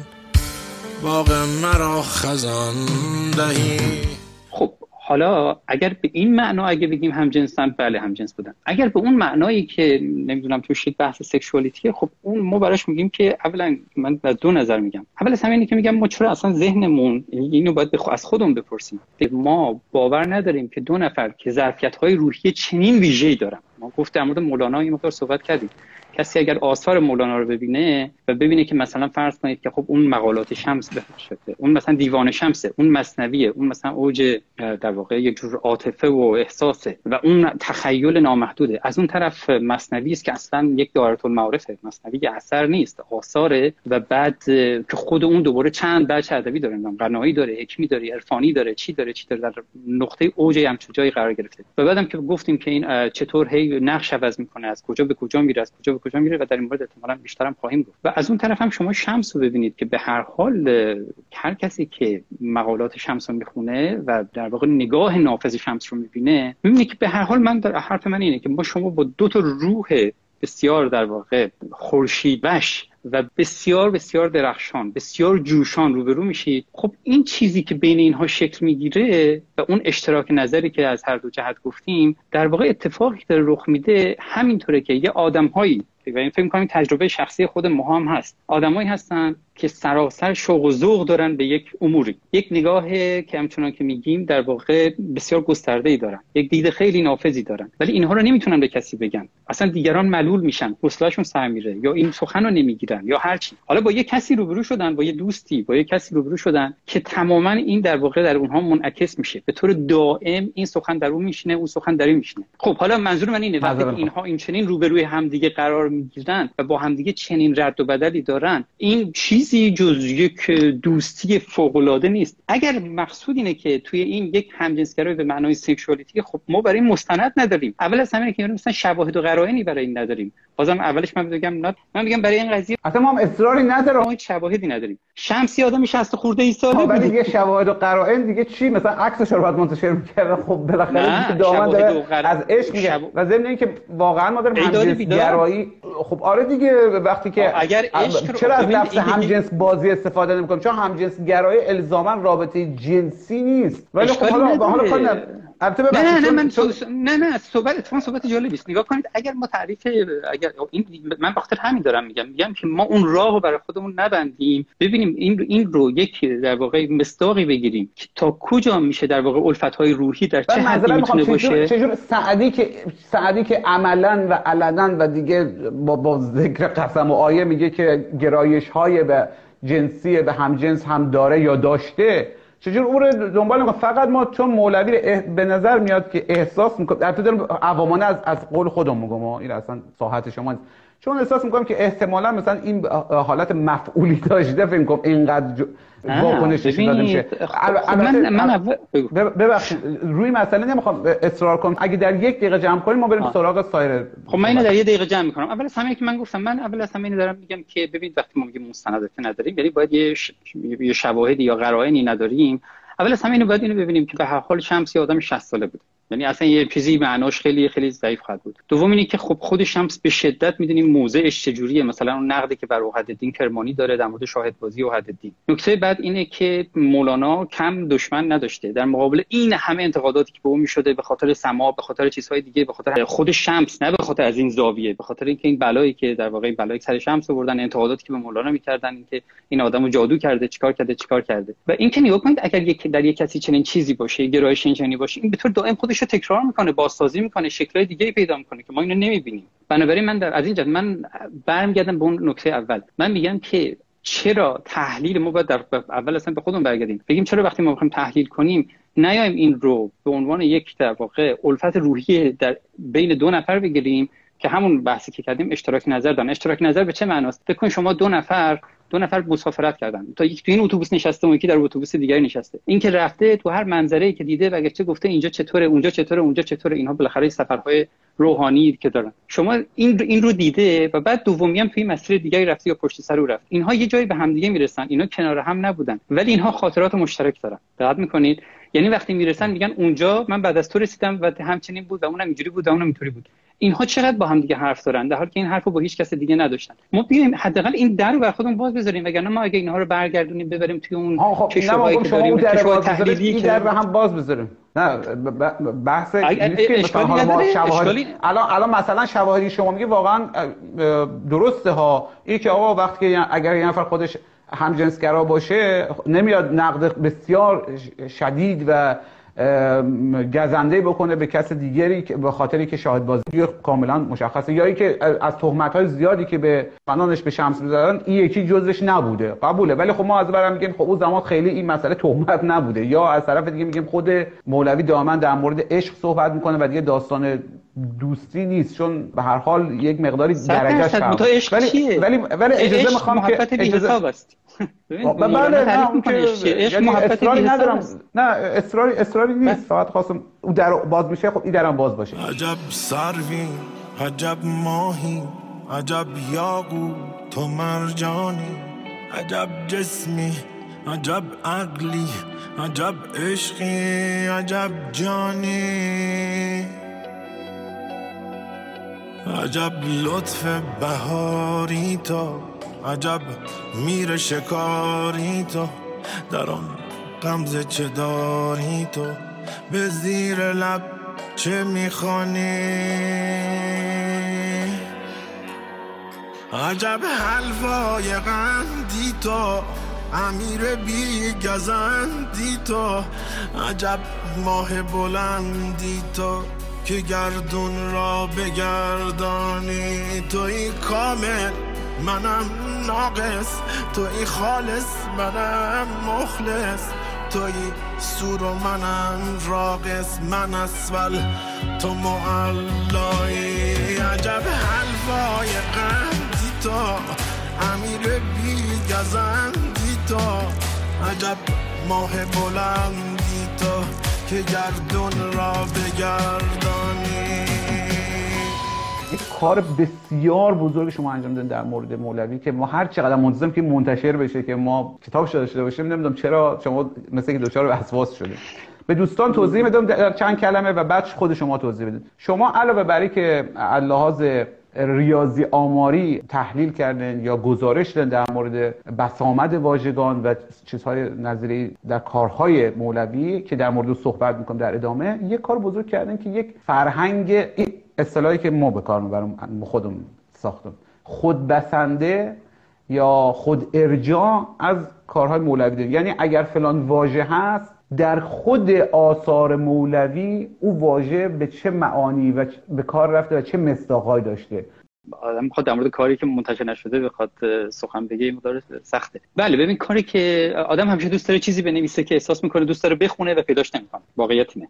باغ مرا خزان دهی. خب حالا اگر به این معنا اگه بگیم همجنسن، بله همجنس بودن. اگر به اون معنایی که نمیدونم توش بحث سکشوالیتیه، خب اون ما براش میگیم که اولا من از دو نظر میگم. اول از همه اینه که میگم ما چرا اصلا ذهنمون اینو باید از خودمون بپرسیم. ما باور نداریم که دو نفر که ظرفیت‌های روحی چنین ویژه‌ای دارن. ما گفتیم در مورد مولانا این مقدار صحبت کردیم. کسی اگر آثار مولانا رو ببینه و ببینه که مثلا فرض کنید که خب اون مقالات شمس بشه، اون مثلا دیوان شمسه، اون مثنویه، اون مثلا اوج در واقع یک جور عاطفه و احساسه و اون تخیل نامحدوده، از اون طرف مثنوی است که اصلا یک دایره المعارفه، مثنوی اثر نیست، آثاره و بعد که خود اون دوباره چند بچه ادبی داره، غنایی داره، حکمی داره، عرفانی داره، چی داره در نقطه اوج همچون جایی قرار گرفته. و بعدم که گفتیم که این چطور هی نقش عوض میکنه، از کجا به کجا میره، از کجا به کجا میره و در این مورد احتمالاً بیشتر هم خواهیم گفت. و از اون طرف هم شما شمس رو ببینید که به هر حال هر کسی که مقالات شمس رو میخونه و در واقع نگاه نافذ شمس رو میبینه، میبینه که به هر حال حرف من اینه که ما شما با دو تا روح بسیار در واقع خورشیدوش و بسیار بسیار درخشان، بسیار جوشان روبرو میشید. خب این چیزی که بین اینها شکل میگیره و اون اشتراک نظری که از هر دو جهت گفتیم، در واقع اتفاقی که رخ میده همینطوره که یه آدم‌هایی و این فکر می‌کنم تجربه شخصی خود ما هم هست. آدمایی هستن که سراسر شوق و ذوق دارن به یک اموری، یک نگاه که همچنان که میگیم در واقع بسیار گسترده‌ای دارن، یک دید خیلی نافذی دارن، ولی اینها رو نمیتونن به کسی بگن. اصلا دیگران ملول میشن، حوصله‌شون سر میره، یا این سخن رو نمیگیرن یا هر چی. حالا با یک کسی روبرو شدن، با یک دوستی، با یک کسی روبرو شدن که تماما این در واقع در اونها منعکس میشه، به طور دائم این سخن در اون میشینه، اون سخن در این میشینه. خب حالا منظور من اینه وقتی اینها این چنین روبروی همدیگه قرار میگیرن و با همدیگه چنین رد و بدلی دارن، این چیزی جز یک دوستی فوق‌العاده نیست. اگر مقصود اینه که توی این یک همجنسگرایی به معنای سکشوالیتی، خب ما برای مستند نداریم. اول از همه که مثلا شواهد و قرائنی برای این نداریم. بازم اولش من میگم برای این قضیه اصلا ما هم اصراری نداریم، ما شواهدی نداریم. شمسی آدم 60 خورده ای ساله بود، ولی دیگه شواهد و قرائن دیگه چی؟ مثلا عکسش رو بعد منتشر می‌کردن. خب بالاخره دامن داره از عشق میگه و ضمن اینکه واقعا ما داریم همجنسگرایی. خب آره دیگه، وقتی که چرا از لفظ همجنس بازی استفاده نمی‌کنیم؟ چون همجنسگرایی الزاما رابطه جنسی نیست. ولی خب حالا نه صحبت جالبی است. نگاه کنید، اگر این من بخاطر همین دارم میگم که ما اون راهو برای خودمون نبندیم، ببینیم این رو یک در واقع مصداقی بگیریم که تا کجا میشه در واقع الفت‌های روحی در چه حدی میتونه باشه. چجور سعدی که عملاً و علنا و دیگه با ذکر قسم و آیه میگه که گرایش‌های به جنسی به همجنس هم داره یا داشته، چجور اون رو دنبال میکنه؟ فقط ما چون مولوی به نظر میاد که احساس میکنه، البته دارم عوامانه از قول خودم میگم، این اصلا ساحت شما نیست، چون احساس میکنم که احتمالا مثلا این حالت مفعولی داشته، فکر کنم اینقدر واکنش نشون داده میشه. ببخشید روی مسئله نمیخوام اصرار کنم، اگه در 1 دقیقه جمع کنیم ما بریم سراغ سایر. خب من اینو در 1 دقیقه جمع میکنم. اول از همه که من گفتم، من اول از همه اینو دارم میگم که ببینید وقتی ما میگیم مستندات نداریم، یعنی باید یه شواهدی یا قرائنی نداریم. اول از همه اینو باید ببینیم که به هر حال شمس یه آدم 60 ساله بود، یعنی اصلا یه چیزی معناش خیلی خیلی ضعیف خواهد بود. دوم اینه که خب خود شمس به شدت میدونیم موضعش چجوریه، مثلا اون نقدی که بر وحدالدین کرمانی داره در مورد شاهدبازی وحدالدین. نکته بعد اینه که مولانا کم دشمن نداشته در مقابل این همه انتقاداتی که به اون میشده به خاطر سما، به خاطر چیزهای دیگه، به خاطر خود شمس، نه به خاطر از این زاویه، به خاطر اینکه این بلایی که در واقع بلای سر شمس آوردن، انتقاداتی که به مولانا میکردن، اینکه این آدمو جادو کرده، چیکار کرده. و اینکه نگاه کنید اگر در یک کسی چنین چیزی باشه، گرایش اینجوری باشه، این به طور دائم خودش رو تکرار میکنه، بازسازی میکنه، شکل‌های دیگه‌ای پیدا میکنه که ما اینو نمیبینیم. بنابراین من از این جهت من برمیگردم به اون نکته اول. من میگم که چرا تحلیل ما باید اول اصلا به خودمون برگردیم، بگیم چرا وقتی ما میخوایم تحلیل کنیم نیایم این رو به عنوان یک در واقع الفت روحی در بین دو نفر بگیریم که همون بحثی که کردیم اشتراک نظر دارن. اشتراک نظر به چه معناست؟ فکر کن شما دو نفر مسافرت کردن، تا یکی تو این اتوبوس نشسته و یکی در اتوبوس دیگری نشسته. این که رفته تو هر منظره‌ای که دیده و گفته گفته اینجا چطوره، اونجا چطوره، اینها بالاخره سفرهای روحانی که دارن. شما این رو دیده و بعد دومی هم توی مسیر دیگری رفته یا پشت سر او رفت. اینها یه جایی به هم دیگه میرسن، اینا کنار هم نبودن ولی اینها خاطرات مشترک دارن. دقت میکنید؟ یعنی وقتی میرسن میگن اونجا من بعد از تو رسیدم و همچنین بود و اونم اینجوری بود و اونم اینطوری بود. اینها چقدر با هم دیگه حرف دارن در حالی که این حرفو با هیچ کس دیگه نداشتن. ما بیایم حداقل این در رو بر خودمون باز بذاریم، وگرنه ما اگه اینها رو برگردونیم ببریم توی اون کشوهایی که داریم، کشوهای تحلیلی که در هم باز بذاریم. نه بحث نیست که مثلا ما شواهد الان مثلا شواهدی شما میگه واقعا درسته ها، این که آقا وقتی که اگر یه نفر خودش همجنسگرا باشه نمیاد نقد بسیار شدید و گزنده بکنه به کس دیگری که به خاطری که شاهد بازی کاملا مشخصه، یا اینکه از تهمت‌های زیادی که به فنانش به شمس می‌زدن این یکی جزش نبوده، قبوله. ولی خب ما از برام میگیم خب اون زمان خیلی این مسئله تهمت نبوده، یا از طرف دیگه میگیم خود مولوی دائما در مورد عشق صحبت میکنه و دیگه داستان دوستی نیست، چون به هر حال یک مقداری درجهش فرق. ولی اجازه میخوام که اجازه است. بله یعنی اصراری ندارم، نه اصراری نیست، فقط خواستم اون در باز میشه، خب این درم باز باشه. عجب سروی، عجب ماهی، عجب یاقوت تو مرجانی، عجب جسمی، عجب عقلی، عجب عشقی، عجب جانی، عجب لطف بهاری تو، عجب میر شکاری تو، در آن غمزه چه داری تو، به زیر لب چه میخوانی، عجب حلوای قندی تو، امیر بی گزندی تو، عجب ماه بلندی تو که گردون را بگردانی. توی کامل منم ناقص، توی خالص منم مخلص، توی سور و منم راقص، من اسفل تو معلایی. عجب حلوای قندی تو، امیر بی گزندی تو، عجب ماه بلندی تو که گردون را بگردانی. یک کار بسیار بزرگ شما انجام دادین در مورد مولوی که ما هر چقدر منتظریم که منتشر بشه، که ما کتابش داشته باشیم. نمیدونم چرا شما مثل که دچار وسواس شدید. به دوستان توضیح میدم در چند کلمه و بعد خود شما توضیح بدید. شما علاوه بر اینکه لحاظ ریاضی آماری تحلیل کردن یا گزارش دادن در مورد بسامد واژگان و چیزهای نظری در کارهای مولوی که در مورد صحبت میکنم در ادامه، یک کار بزرگ کردن که یک فرهنگ، اصطلاحی که ما به کار میبریم خودمون ساختم، خودبسنده یا خود ارجاع از کارهای مولوی داریم. یعنی اگر فلان واژه هست در خود آثار مولوی، او واژه به چه معانی و به کار رفته و چه مصداقایی داشته. آدم میخواد در مورد کاری که منتشر نشده بخواد سخن بگه، این مقدار سخته. بله ببین، کاری که آدم همیشه دوست داره چیزی بنویسه که احساس میکنه دوست داره بخونه و پیداش نمیکنه، واقعیت اینه.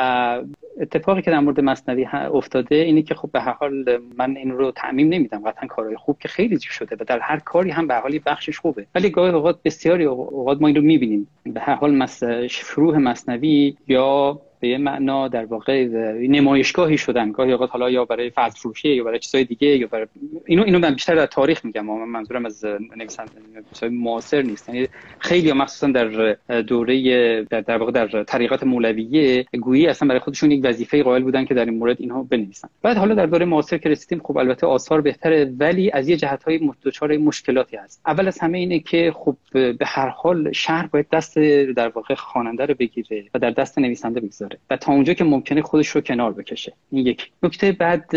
و اتفاقی که در مورد مثنوی افتاده اینه که خب به هر حال من این رو تعمیم نمیدم، قطعا کارهای خوب که خیلی شده و در هر کاری هم به هر حال بخشش خوبه، ولی گاهی اوقات، بسیاری اوقات ما این رو میبینیم به هر حال شروع مثنوی یا به یه معنا در واقع نمایشگاهی شدن، گاهی اوقات حالا یا برای فضل فروشی یا برای چیزای دیگه یا برای اینو من بیشتر در تاریخ میگم، من منظورم از نویسندگان معاصر نیست. یعنی خیلی مخصوصا در دوره در واقع در طریقت مولویه گویی اصلا برای خودشون یک وظیفه قائل بودن که در این مورد اینها بنویسن. بعد حالا در دوره معاصر که رسیدیم، خب البته آثار بهتره، ولی از یه جهت‌های دچار مشکلاتی هست. اول از همه اینه که خب به هر حال شرح باید دست در واقع خواننده رو بگیره و در دست نویسنده بگذاره و تا اونجا که ممکنه خودش رو کنار بکشه. این یک نکته. بعد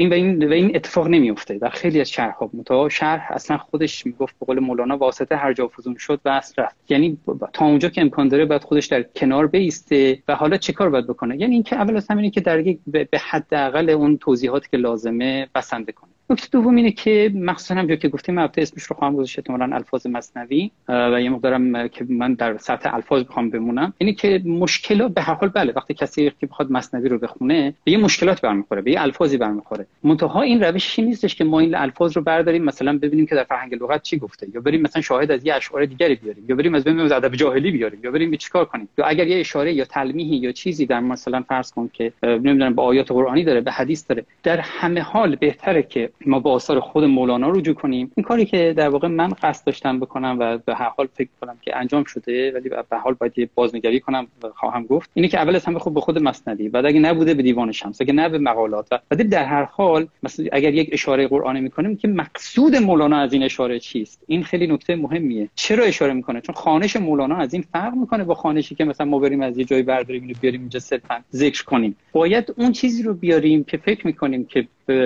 این اتفاق نمیفته در خیلی از شرح‌ها. متأ شرح اصلا خودش میگفت به قول مولانا واسطه هر جا فزون شد و اصل رفت. یعنی تا اونجا که امکان داره باید خودش در کنار بیسته و حالا چه کار باید بکنه؟ یعنی اینکه اول از همه اینه که در یک به حداقل اون توضیحاتی که لازمه بسنده کنه. نکته دوم اینه که مخصوصا همونجوری که گفتیم، البته اسمش رو خواهم گذاشت احتمالاً الفاظ مثنوی و یه مقدارم که من در سطح الفاظ بخوام بمونم، اینه که مشکلات به هر حال بله وقتی کسی که بخواد مثنوی رو بخونه به یه مشکلات برمیخوره، به یه الفاظی برمیخوره. منتها این روشی نیستش که ما این الفاظ رو برداریم مثلا ببینیم که در فرهنگ لغت چی گفته، یا بریم مثلا شاهد از یه اشعار دیگری بیاریم، یا بریم از ادب جاهلی بیاریم، یا بریم چیکار کنیم، یا اگر یه اشاره یا تلمیحی یا چیزی در مثلا فرض کن که نمیدونم با آیات قرآنی داره، به حدیث داره، در همه حال بهتره که ما با آثار خود مولانا رجوع کنیم. این کاری که در واقع من قصد داشتم بکنم و به هر حال فکر کنم که انجام شده، ولی به هر حال باید بازنگری کنم و خواهم گفت، اینه که اول از همه خب به خود مثنوی، بعد اگه نبوده به دیوان شمس، اگه نه به مقالات، و بعد در هر حال مثلا اگر یک اشاره قرآنی میکنیم که مقصود مولانا از این اشاره چیست. این خیلی نکته مهمیه. چرا اشاره میکنه؟ چون خوانش مولانا از این فرق میکنه با خوانشی که مثلا ما بریم از یه جایی برداریم اینو بیاریم اینجا صرفا ذکر کنیم. باید اون چیزی رو بیاریم که فکر میکنیم که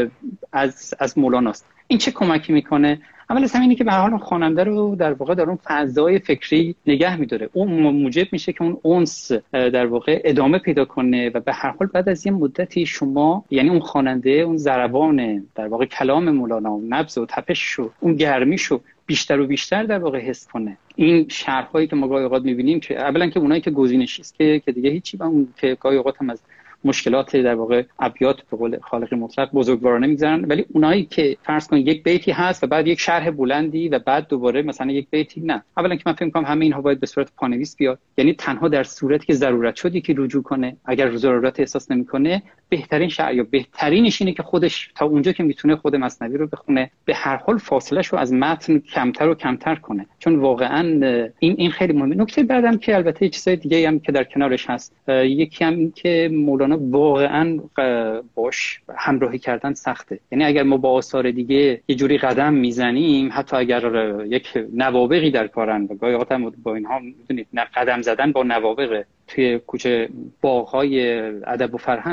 از مولاناست. این چه کمکی میکنه؟ اول از همینه که به هر حال خواننده رو در واقع در اون فضای فکری نگه میداره. اون موجب میشه که اون اونس در واقع ادامه پیدا کنه و به هر حال بعد از یه مدتی شما، یعنی اون خواننده، اون ضربان در واقع کلام مولانا، نبض و تپششو، اون گرمیشو بیشتر و بیشتر در واقع حس کنه. این شرح‌هایی که ما گاهی اوقات می‌بینیم که اولا که اونایی که گزینشی است که دیگه هیچی، با اون که گاهی اوقات هم از مشکلات در واقع ابیات به قول خالق مطلق بزرگوارانه میگذرن، ولی اونایی که فرض کن یک بیتی هست و بعد یک شرح بلندی و بعد دوباره مثلا یک بیتی، نه، اولا که من فکر می‌کنم همه اینها باید به صورت پانویس بیاد، یعنی تنها در صورتی که ضرورت شد که رجوع کنه. اگر ضرورت احساس نمی‌کنه، بهترین شرح یا بهترینش اینه که خودش تا اونجا که میتونه خود مثنوی رو بخونه، به هر حال فاصله‌اش رو از متن کمتر و کمتر کنه، چون واقعا این خیلی مهمه. نکته بعدم که البته چیزای دیگه هم که در کنارش هست، یکی هم این که مولانا واقعا باش همراهی کردن سخته. یعنی اگر ما با آثار دیگه یه جوری قدم میزنیم، حتی اگر یک نوابغی در کارن و گاهی اوقات هم با اینها میدونید قدم زدن با نوابغ توی کوچه باغ‌های ادب و فرهنگ،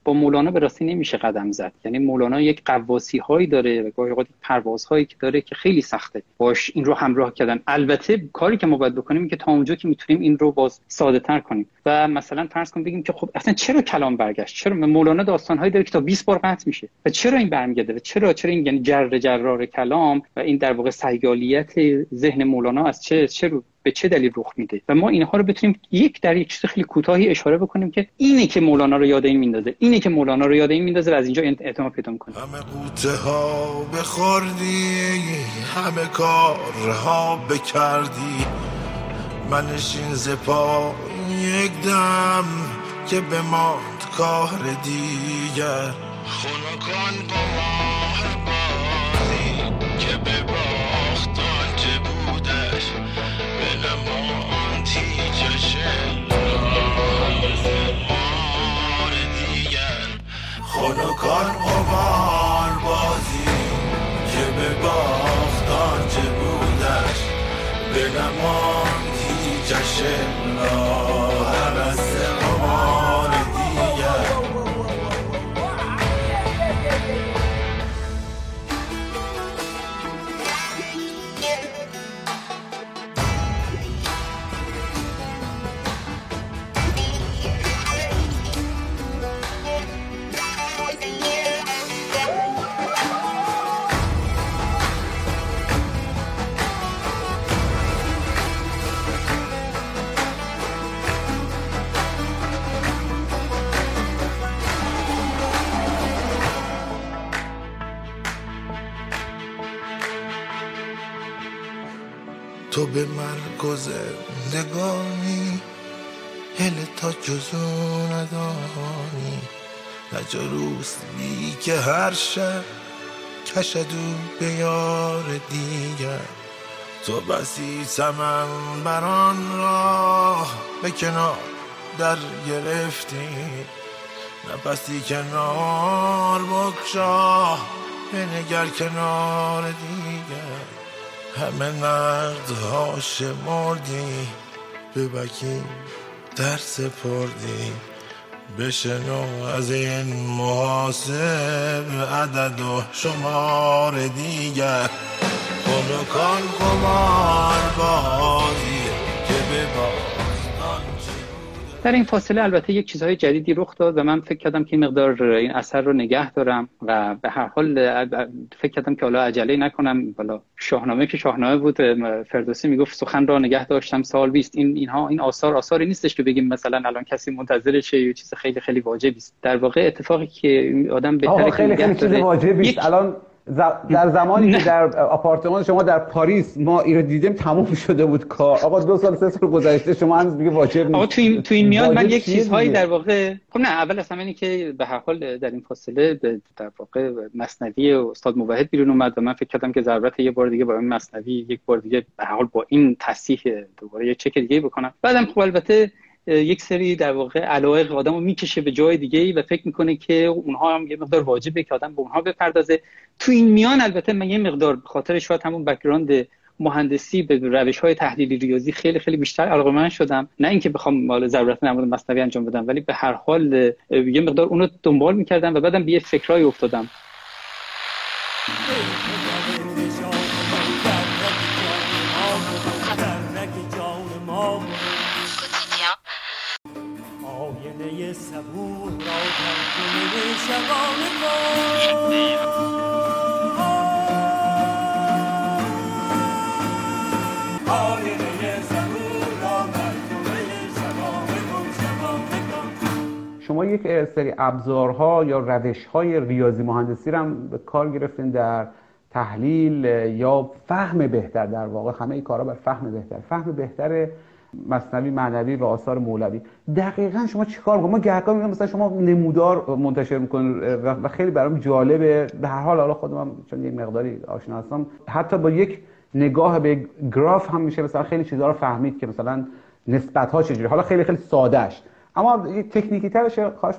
با مولانا به راستی نمیشه قدم زد. یعنی مولانا یک قواسی هایی داره و گاهی اوقات پروازهایی که داره که خیلی سخته باش این رو همراه کردن. البته کاری که ما باید بکنیم که تا اونجا که میتونیم این رو باز ساده تر کنیم و مثلا فرض کن بگیم که خب اصلا چرا کلام برگشت، چرا مولانا داستان‌هایی داره که تا 20 بار قطع میشه و چرا این برمیگرده و چرا این یعنی جرار کلام و این در واقع سیالیت ذهن مولانا از چه به چه دلیل رخ میده و ما اینها رو بتونیم یک چیز خیلی کوتاهی اشاره بکنیم که اینه که مولانا رو یاد این میندازه و از اینجا اعتماد پیدا میکنه. همه قوطه ها بخوردی، همه کارها بکردی، منشین زپا یک دم که به ماند کار دیگر، خونکان قمار بازی که به باختان چه بودش به نمان تیجش مار دیگر، خونکان قمار بازی که به باختان چه بودش به نمان تیجش هوس قمار دیگر. تو به مرگ و زندگانی هل تا جزو ندانی، نجا روست بی که هر شب کشدو به یار دیگر، تو بسی سمن بران راه به کنار در گرفتی، نفسی کنار بکشا بنگر کنار دیگر، همه نقدها شمردی به وکیل در سپردی، بشنو از این محاسب عدد و شمار دیگر، خونکان قمار بازی که به باختان چه بوده. در این فاصله البته یک چیزهای جدیدی رخ داد و من فکر کردم که این مقدار این اثر رو نگه دارم و به هر حال فکر کردم که حالا عجله نکنم. حالا شاهنامه که شاهنامه بود، فردوسی میگفت سخن را نگه داشتم سال 20. این آثاری نیستش که بگیم مثلا الان کسی منتظرشه یا چیز خیلی خیلی واجبی است. در واقع اتفاقی که آدم بهتره که خیلی چیز واجبی است. الان در زمانی که در آپارتمان شما در پاریس ما اینو دیدیم تموم شده بود کار. آقا 2 سال 3 سال گذشته شما هنوز میگه واجب نیست. آقا تو این میان من یک چیزهایی در واقع خب نه، اول از همه اینه که به هر حال در این فاصله در واقع مثنوی استاد موحد بیرون اومد و من فکر کردم که ضرورت یه بار دیگه با این مثنوی یک بار دیگه به هر حال با این تصحیح دوباره یه چک دیگه بکنم. بعدم خب البته یک سری در واقع علایق آدمو میکشه به جای دیگه‌ای و فکر میکنه که اونها هم یه مقدار واجبه که آدم به اونها بپردازه. تو این میان البته من یه مقدار به خاطر شاید همون بک‌گراند مهندسی به روش‌های تحلیلی ریاضی خیلی خیلی بیشتر علاقه‌مند شدم، نه اینکه بخوام مال ضرورت نمود مثنوی انجام بدم، ولی به هر حال یه مقدار اونو دنبال می‌کردم و بعدم به یه فکرایی افتادم. آینه صبور را ترجمه شبانه کن، آینه صبور را ترجمه شبانه کن. شما یک سری ابزارها یا روش‌های ریاضی مهندسی رو هم به کار گرفتین در تحلیل یا فهم بهتر، در واقع همه این کارها بر فهم بهتر مثنوی معنوی و آثار مولوی. دقیقاً شما چیکار می‌کنید؟ ما گهگاه میگم مثلا شما نمودار منتشر می‌کنید و خیلی برام جالبه. به هر حال حالا خودم چون یک مقداری آشنا هستم، حتی با یک نگاه به گراف هم میشه مثلا خیلی چیزا رو فهمید که مثلا نسبت‌ها چجوری. حالا خیلی خیلی سادهش، اما تکنیکی ترش خواهش می‌کنم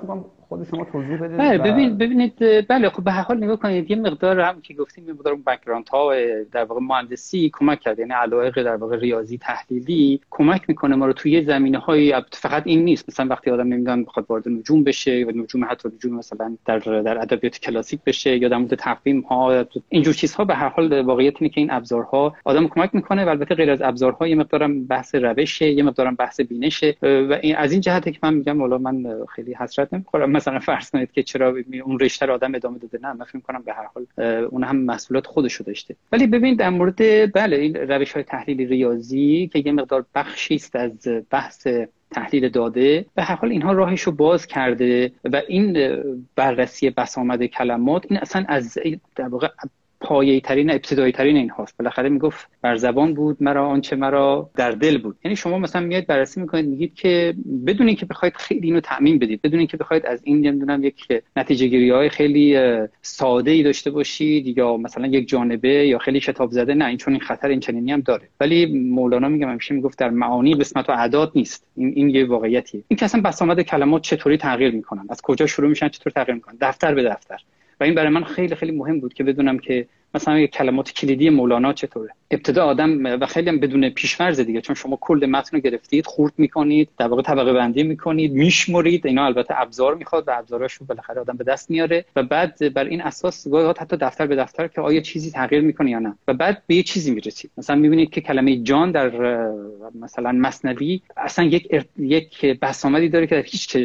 خود شما توضیح بدید. ببینید بله خب به هر حال نگاه کنید، یه مقدار هم که گفتیم یه مقدار بک‌گراند ها در واقع مهندسی کمک کرد، یعنی علایق در واقع ریاضی تحلیلی کمک میکنه ما رو توی زمینه‌های، فقط این نیست، مثلا وقتی آدم نمیدونم بخواد وارد نجوم بشه یا نجوم حتی نجوم مثلا در ادبیات کلاسیک بشه یا در مورد تقویم ها، اینجور چیزها، به هر حال واقعیت اینه که این ابزارها آدم کمک میکنه و البته غیر از ابزارها یه مقدارم بحث روشه، یه مقدارم بحث بینشه و از این جهته که من میگم والا من خیلی حسرت نمیخورم مثلا فرض کنید که چرا اون رشته رو آدم ادامه داده، نه من فکر می‌کنم به هر حال اون هم مسئولیت خودشو داشته. ولی ببین در مورد بله این روش‌های تحلیل ریاضی که یه مقدار بخشی است از بحث تحلیل داده، به هر حال اینها راهشو باز کرده و این بررسی بسامد کلمات این اصلا از در واقع پایه‌ای ترین ابتدایی ترین این هاست. بالاخره میگفت بر زبان بود مرا آنچه مرا در دل بود. یعنی شما مثلا میاد بررسی میکنید، میگید که بدون اینکه بخواید خیلی اینو تعمیم بدید، بدون اینکه بخواید از این نمیدونم یک نتیجه گیری‌های خیلی ساده‌ای داشته باشید یا مثلا یک جانبه یا خیلی کتاب زده، نه این چون این خطر این چنینی هم داره. ولی مولانا میگم همیشه میگفت در معانی قسمت و اعداد نیست. این یه واقعیتیه. این که اصلا بسامد کلمات چطوری تغییر میکنن، از کجا شروع میشن، چطور تغییر میکنن، دفتر به دفتر. و این برای من خیلی خیلی مهم بود که بدونم که مثلا یک کلمات کلیدی مولانا چطوره. ابتدا آدم و خیلی هم بدون پیش‌فرض دیگه، چون شما کل متن رو گرفتید، خورد می‌کنید، در واقع طبقه بندی می‌کنید، میشمرید، اینا البته ابزار می‌خواد و ابزاراشو بالاخره آدم به دست میاره و بعد بر این اساس گاهی حتی دفتر به دفتر که آیا چیزی تغییر می‌کنه یا نه و بعد به یه چیزی می‌رسید. مثلا می‌بینید که کلمه جان در مثلا مثنوی اصلا یک بسامدی داره که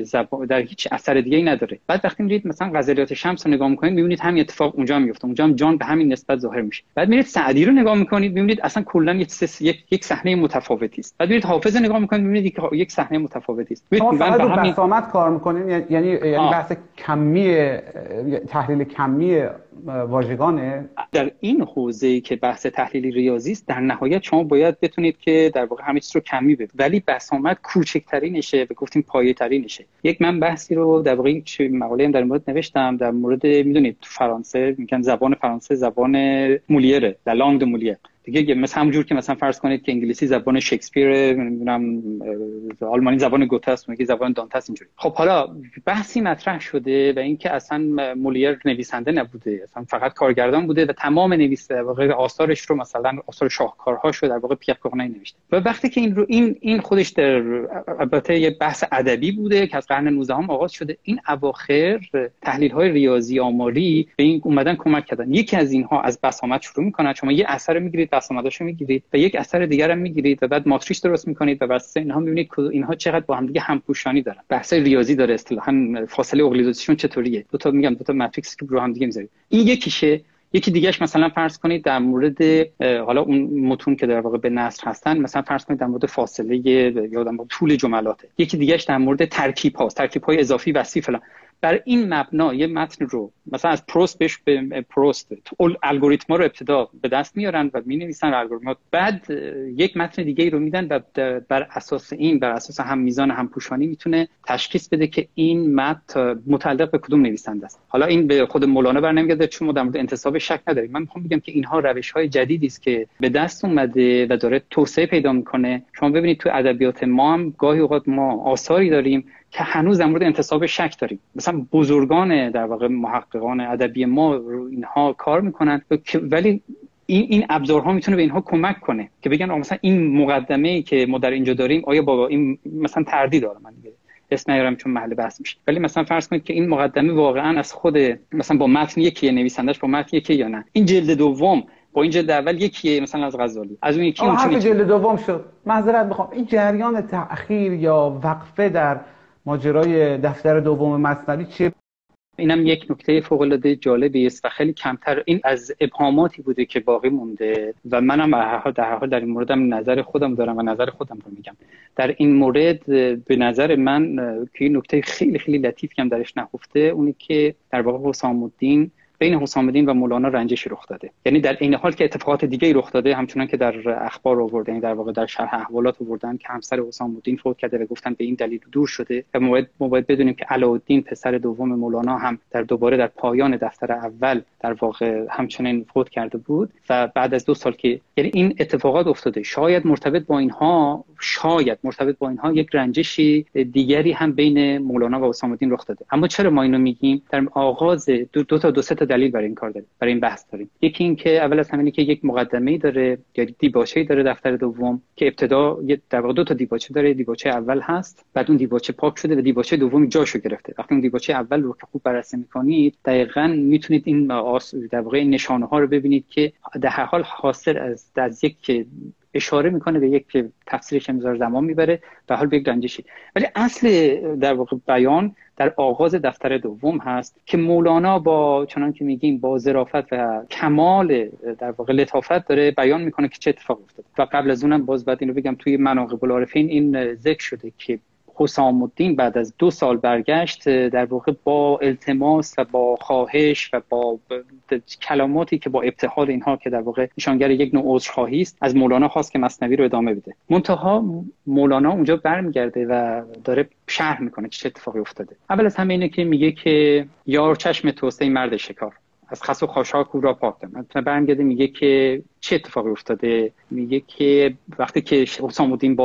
در هیچ اثر دیگه‌ای نداره. بعد وقتی می‌رید مثلا غزلیات شمس رو نگاه می‌کنید، می‌بینید همین اتفاق اونجا میفته، اونجا هم جان به همین نسبت ظاهر میشه. بعد میرید سعدی رو نگاه میکنید، میبینید اصلا کلا یک صحنه متفاوتی است. بعد میرید حافظ نگاه میکنید، میبینید که یک صحنه متفاوتی است. شما فقط رو بسامد کار میکنید، یعنی بحث کمی تحلیل کمی واژگانه. در این حوزه‌ای که بحث تحلیل ریاضی است، در نهایت شما باید بتونید که در واقع همه چیز رو کمی بدید، ولی بسامد کوچکترینشه و گفتیم پایه‌ترینشه. یک من بحثی رو در واقع مقاله هم در مورد نوشتم، در مورد میدونید تو فرانسه میگن زبان فرانسه زبان مولیره، لا لانگ دو مولیر. دیگه مثلا همونجور که مثلا فرض کنید که انگلیسی زبان شکسپیر، نمیدونم آلمانی زبان گوته است، میگه زبان دانته است، اینجوری. خب حالا بحثی مطرح شده و اینکه اصلا مولیر نویسنده نبوده، اصلا فقط کارگردان بوده و تمام نویسنده واقعا آثارش رو مثلا آثار شاهکارهاش رو در واقع پییر کورنئی نوشته. و وقتی که این خودش در البته یه بحث ادبی بوده که از قرن 19 آغاز شده، این اواخر تحلیل‌های ریاضی آماری به این اومدن کمک کردن. یکی از اینها از بسامد شروع می‌کنه، شما یه اثر می‌گیرید، بسامداشو میگیرید و یک اثر دیگر هم میگیرید و بعد ماتریس درست میکنید و واسه اینها میبینید که اینها چقدر با هم دیگه همپوشانی دارن. بحث ریاضی داره، اصطلاحاً فاصله اقلیدوسیشون چطوریه، دو تا ماتریکس که رو هم دیگه میذارید. این یکیشه. یکی دیگهش مثلا فرض کنید در مورد حالا اون متون که در واقع به نثر هستن، مثلا فرض کنید در مورد فاصله یا در مورد طول جملاته. یکی دیگهش در مورد ترکیب‌های اضافی وسیع فلان. بر این مبنا یه متن رو مثلا از پروست به پروست الگوریتما رو ابتدا به دست میارن و مینویسن الگوریتما، بعد یک متن دیگه رو میدن و بر اساس هم میزان هم پوشانی میتونه تشخیص بده که این متن متعلق به کدوم نویسنده است. حالا این به خود مولانا برنمیگرده چون ما در مورد انتساب شک نداریم. من میخوام بگم که اینها روش‌های جدیدی است که به دست اومده و داره توسعه پیدا میکنه. شما ببینید تو ادبیات ما هم گاهی اوقات ما آثاری داریم که هنوز در مورد انتساب شک داریم. مثلا بزرگان در واقع محققان ادبی ما رو اینها کار میکنن، ولی این ابزارها میتونه به اینها کمک کنه که بگن مثلا این مقدمه‌ای که ما در اینجا داریم آیا با این مثلا تردید داره، من دیگه اسم نیارم چون محل بحث میشه، ولی مثلا فرض کنید که این مقدمه واقعا از خود مثلا با متن یکیه، نویسندش با متن یکیه یا نه. این جلد دوم با این جلد اول یکیه، مثلا از غزالی از اون یکی حرف جلد دوم شد. معذرت میخوام، این جریان تأخیر یا وقفه در ماجرای دفتر دوم مثنوی چیه؟ اینم یک نکته فوق العاده جالبی است و خیلی کمتر این از ابهاماتی بوده که باقی مونده و منم در هر حال در این موردم نظر خودم دارم و نظر خودم رو میگم. در این مورد به نظر من که این نکته خیلی خیلی لطیفی هم درش نهفته اونی که در واقع حسام الدین بین حسام الدین و مولانا رنجشی رخ داده. یعنی در این حال که اتفاقات دیگه‌ای رخ داده، همچنان که در اخبار آوردن، یعنی در واقع در شرح احوالات آوردن که همسر حسام الدین فوت کرده و گفتن به این دلیل دور شده و ما باید بدونیم که علاءالدین پسر دوم مولانا هم دوباره در پایان دفتر اول در واقع همچنین فوت کرده بود و بعد از 2 سال که یعنی این اتفاقات افتاده، شاید مرتبط با اینها شاید مرتبط با اینها یک رنجشی دیگری هم بین مولانا و حسام الدین رخ داده. اما چرا ما اینو میگیم؟ در آغاز دو سه تا دلیل برای این کار داریم، برای این بحث داریم. یکی این که اول از همه که یک مقدمه‌ای داره یا دیباچه‌ای داره دفتر دوم که ابتدا در واقع 2 تا دیباچه داره. دیباچه اول هست، بعد اون دیباچه پاک شده و دیباچه دوم جاشو گرفته. وقتی اون دیباچه اول رو که خوب بررسی می‌کنید دقیقاً میتونید این در واقع نشانه‌ها رو ببینید که در هر حال حاصل از یک اشاره میکنه به یک تفسیرش امضار زمان میبره به حال به یک رنجشی. ولی اصل در واقع بیان در آغاز دفتر دوم هست که مولانا با چنان که میگیم با ظرافت و کمال در واقع لطافت داره بیان میکنه که چه اتفاقی افتاده. و قبل از اونم باز بعد اینو بگم توی مناقب العارفین این ذکر شده که حسام الدین بعد از 2 سال برگشت در واقع با التماس و با خواهش و با کلماتی که با ابتهال اینها که در واقع نشانگر یک نوع عذرخواهی است از مولانا خواست که مثنوی رو ادامه بده. منتها مولانا اونجا برمیگرده و داره شرح میکنه که چه اتفاقی افتاده. اول از همه اینه که میگه که یار چشم توسته مرد شکار، از خس و خاشاک او را پاک کن. برمیگرده میگه که چه اتفاقی افتاده. میگه که وقتی که حسام الدین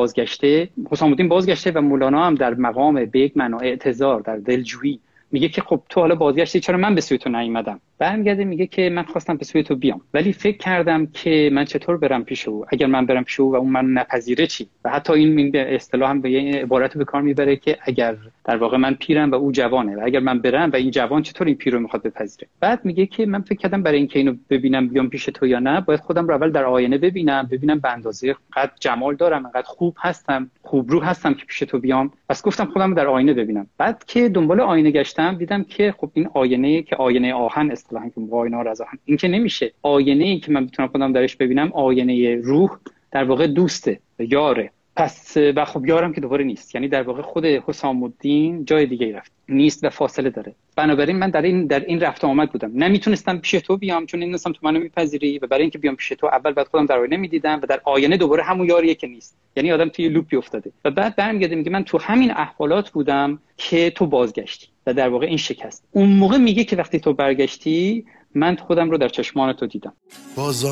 بازگشته و مولانا هم در مقام به یک معنا اعتذار در دلجویی میگه که خب تو حالا بازگشتی، چرا من به سوی تو نیومدم؟ برمیگرده میگه که من خواستم به سوی تو بیام ولی فکر کردم که من چطور برم پیش او، اگر من برم پیش او و اون من نپذیره چی؟ و حتی این اصطلاح هم به یه عبارت به کار میبره که اگر در واقع من پیرم و او جوانه و اگر من برم و این جوان چطور این پیر رو میخواد بپذیره؟ بعد میگه که من فکر کردم برای اینکه اینو ببینم بیام پیش تو یا نه باید خودم رو اول در آینه ببینم به اندازه قد جمال دارم، انقدر خوب هستم، خوب رو هستم که پیش تو بیام. پس گفتم خودم رو در آینه ببینم. بعد که دنبال آینه گشتم دیدم که خب این آینه که آینه آهن اصطلاحاً که آینه از آهن این که نمیشه. آینه‌ای که من بتونم خودم درش ببینم آینه روح در واقع دوسته، یاره. پس و خب یارم که دوباره نیست، یعنی در واقع خود حسام الدین جای دیگه رفت، نیست و فاصله داره. بنابراین من در این رفت آمد بودم، نمیتونستم پیش تو بیام چون نمیدونستم تو منو میپذیری و برای اینکه بیام پیش تو اول بعد خودم در آینه میدیدم و در آینه دوباره همون یاریه که نیست، یعنی آدم توی لوپی افتاده. و بعد برمیگرده میگه من تو همین احوالات بودم که تو بازگشتی و در واقع این شکست. اون موقع میگه که وقتی تو برگشتی من خودم رو در چشمان تو دیدم. باز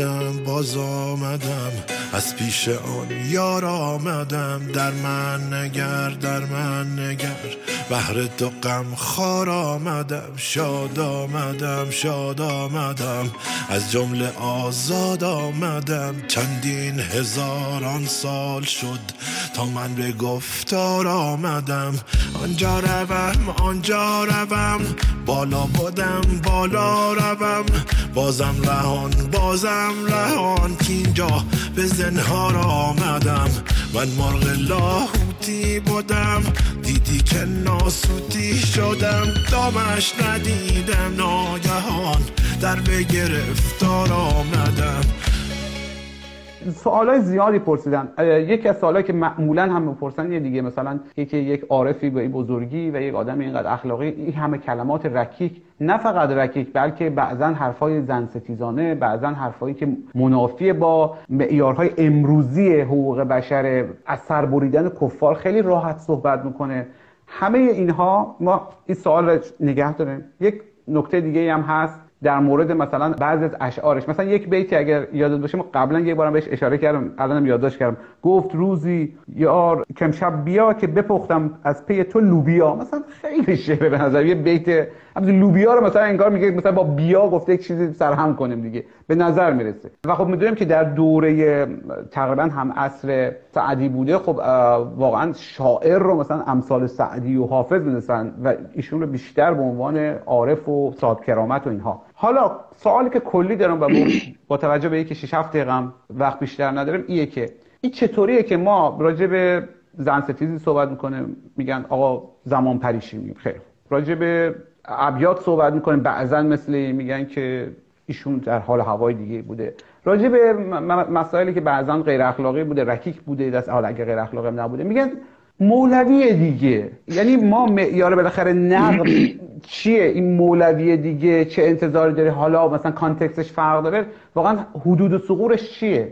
آمدم از پیش آن یار آمدم، در من نگر بهر تو غم خار آمدم، شاد آمدم از جمله آزاد آمدم. چندین هزاران سال شد تا من به گفتار آمدم، آنجا روم بالا بودم بالا روم، بازم رهان که اینجا به زنهار آمدم. من مرغ لاهوتی بودم دیدی که ناسوتی شدم، دامش ندیدم ناگهان در به گرفتار آمدم. سوالای زیادی پرسیدن. یکی از سوالایی که معمولا هم میپرسن یه دیگه، مثلا یک عارفی به این بزرگی و یک آدم اینقدر اخلاقی این همه کلمات رکیک، نه فقط رکیک بلکه بعضا حرفای زنستیزانه، بعضا حرفایی که منافی با معیارهای امروزی حقوق بشر، از سر بریدن کفار خیلی راحت صحبت میکنه. همه اینها ما این سوال رو نگه داریم. یک نکته دیگه هم هست در مورد مثلا بعضی از اشعارش، مثلا یک بیتی اگر یادت باشه ما قبلا یک بارم بهش اشاره کردم، الانم یادداشت کردم، گفت روزی یار کمشب بیا که بپختم از پی تو لوبیا. مثلا خیلی شعر به نظر یه بیت لوبیا رو مثلا انگار میگه مثلا با بیا گفته یک چیزی سرهم کنیم دیگه، به نظر میرسه. و خب میدونیم که در دوره تقریبا هم عصر سعدی بوده، خب واقعا شاعر رو مثلا امثال سعدی و حافظ می‌دونن و ایشون رو بیشتر به عنوان عارف و صاحب کرامت و اینها. حالا سوالی که کلی دارم و با توجه به اینکه 6-7 دقیقه وقت بیشتر ندارم اینه که این چطوریه که ما راجع به زن ستیزی صحبت میکنیم میگن آقا زمان پریشی میگیم، خیر راجع به ابیات صحبت میکنیم بعضن مثل میگن که ایشون در حال هوای دیگه بوده، راجع به مسائلی که بعضن غیر اخلاقی بوده، رکیک بوده، دست حالا اگه غیر اخلاقی نبوده میگن مولوی دیگه. یعنی ما معیار بالاخره نقد چیه؟ این مولوی دیگه چه انتظاری داره؟ حالا مثلا کانتکستش فرق داره، واقعا حدود و ثغورش چیه؟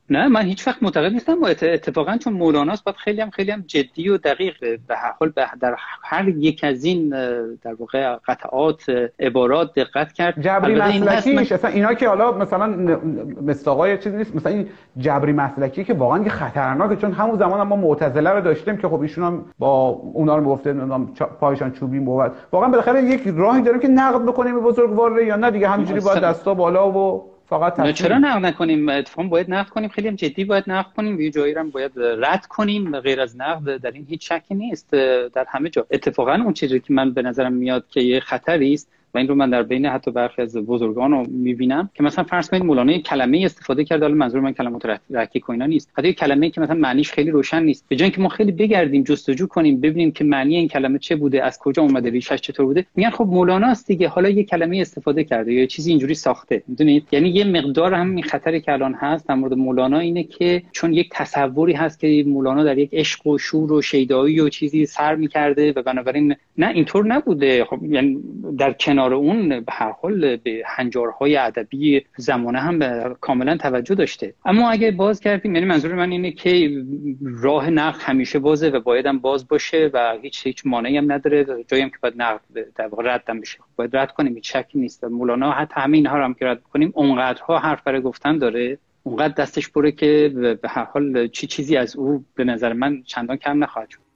نه من هیچ وقت معتقد نیستم اتفاقا چون مولاناست باید خیلی هم جدی و دقیق به هر حال در هر یک از این در واقع قطعات عبارات دقت کرد. جبری مسلکیش اصلا اینا که حالا مثلا مستاقای چیزی نیست، مثلا این جبری مسلکی که واقعا که خطرناکه، چون همون زمان ما معتزله رو داشتیم که خب ایشون هم با اونا رو میگفته پایشان چوبی بود. واقعا بالاخره یک راهی داریم که نقد بکنیم به بزرگوار یا نه دیگه همینجوری باید دستا بالا و فقط نه چرا نقد نکنیم؟ اتفاقا باید نقد کنیم، خیلی هم جدی باید نقد کنیم، یه جایی هم باید رد کنیم. غیر از نقد در این هیچ شکی نیست، در همه جا. اتفاقا اون چیزی که من به نظرم میاد که یه خطری است و این رو من در بین حتی برخی از بزرگان رو میبینم که مثلا فرض کنید مولانا یک کلمه استفاده کرده، حالا منظور من کلمات رکیک و اینا نیست، حتی یک کلمه‌ای که مثلا معنیش خیلی روشن نیست، به جای اینکه ما خیلی بگردیم جستجو کنیم ببینیم که معنی این کلمه چه بوده، از کجا اومده، ریشش چطور بوده، میگن خب مولاناست دیگه، حالا یک کلمه استفاده کرده یا چیزی اینجوری ساخته. میدونید یعنی یه مقدار هم این خطری که الان هست در مورد مولانا اینه که چون یک تصوری هست که مولانا در یک عشق و شور و شیدایی و چیزی سر می‌کرده و بنابراین نه اینطور نبوده. خب یعنی در کنار اون به هر حال به هنجارهای ادبی زمانه هم کاملا توجه داشته. اما اگه باز کردیم، یعنی منظور من اینه که راه نقد همیشه بازه و باید هم باز باشه و هیچ مانعی هم نداره، جایی هم که باید نقد در واقع رد هم بشه باید رد کنیم، هیچ شکی نیست. مولانا حتی همه اینها رو هم که رد کنیم اونقدرها حرف برای گفتن داره، اونقدر دستش پره که به هر حال چیزی از او به نظر من چندان کم نخواهد شد.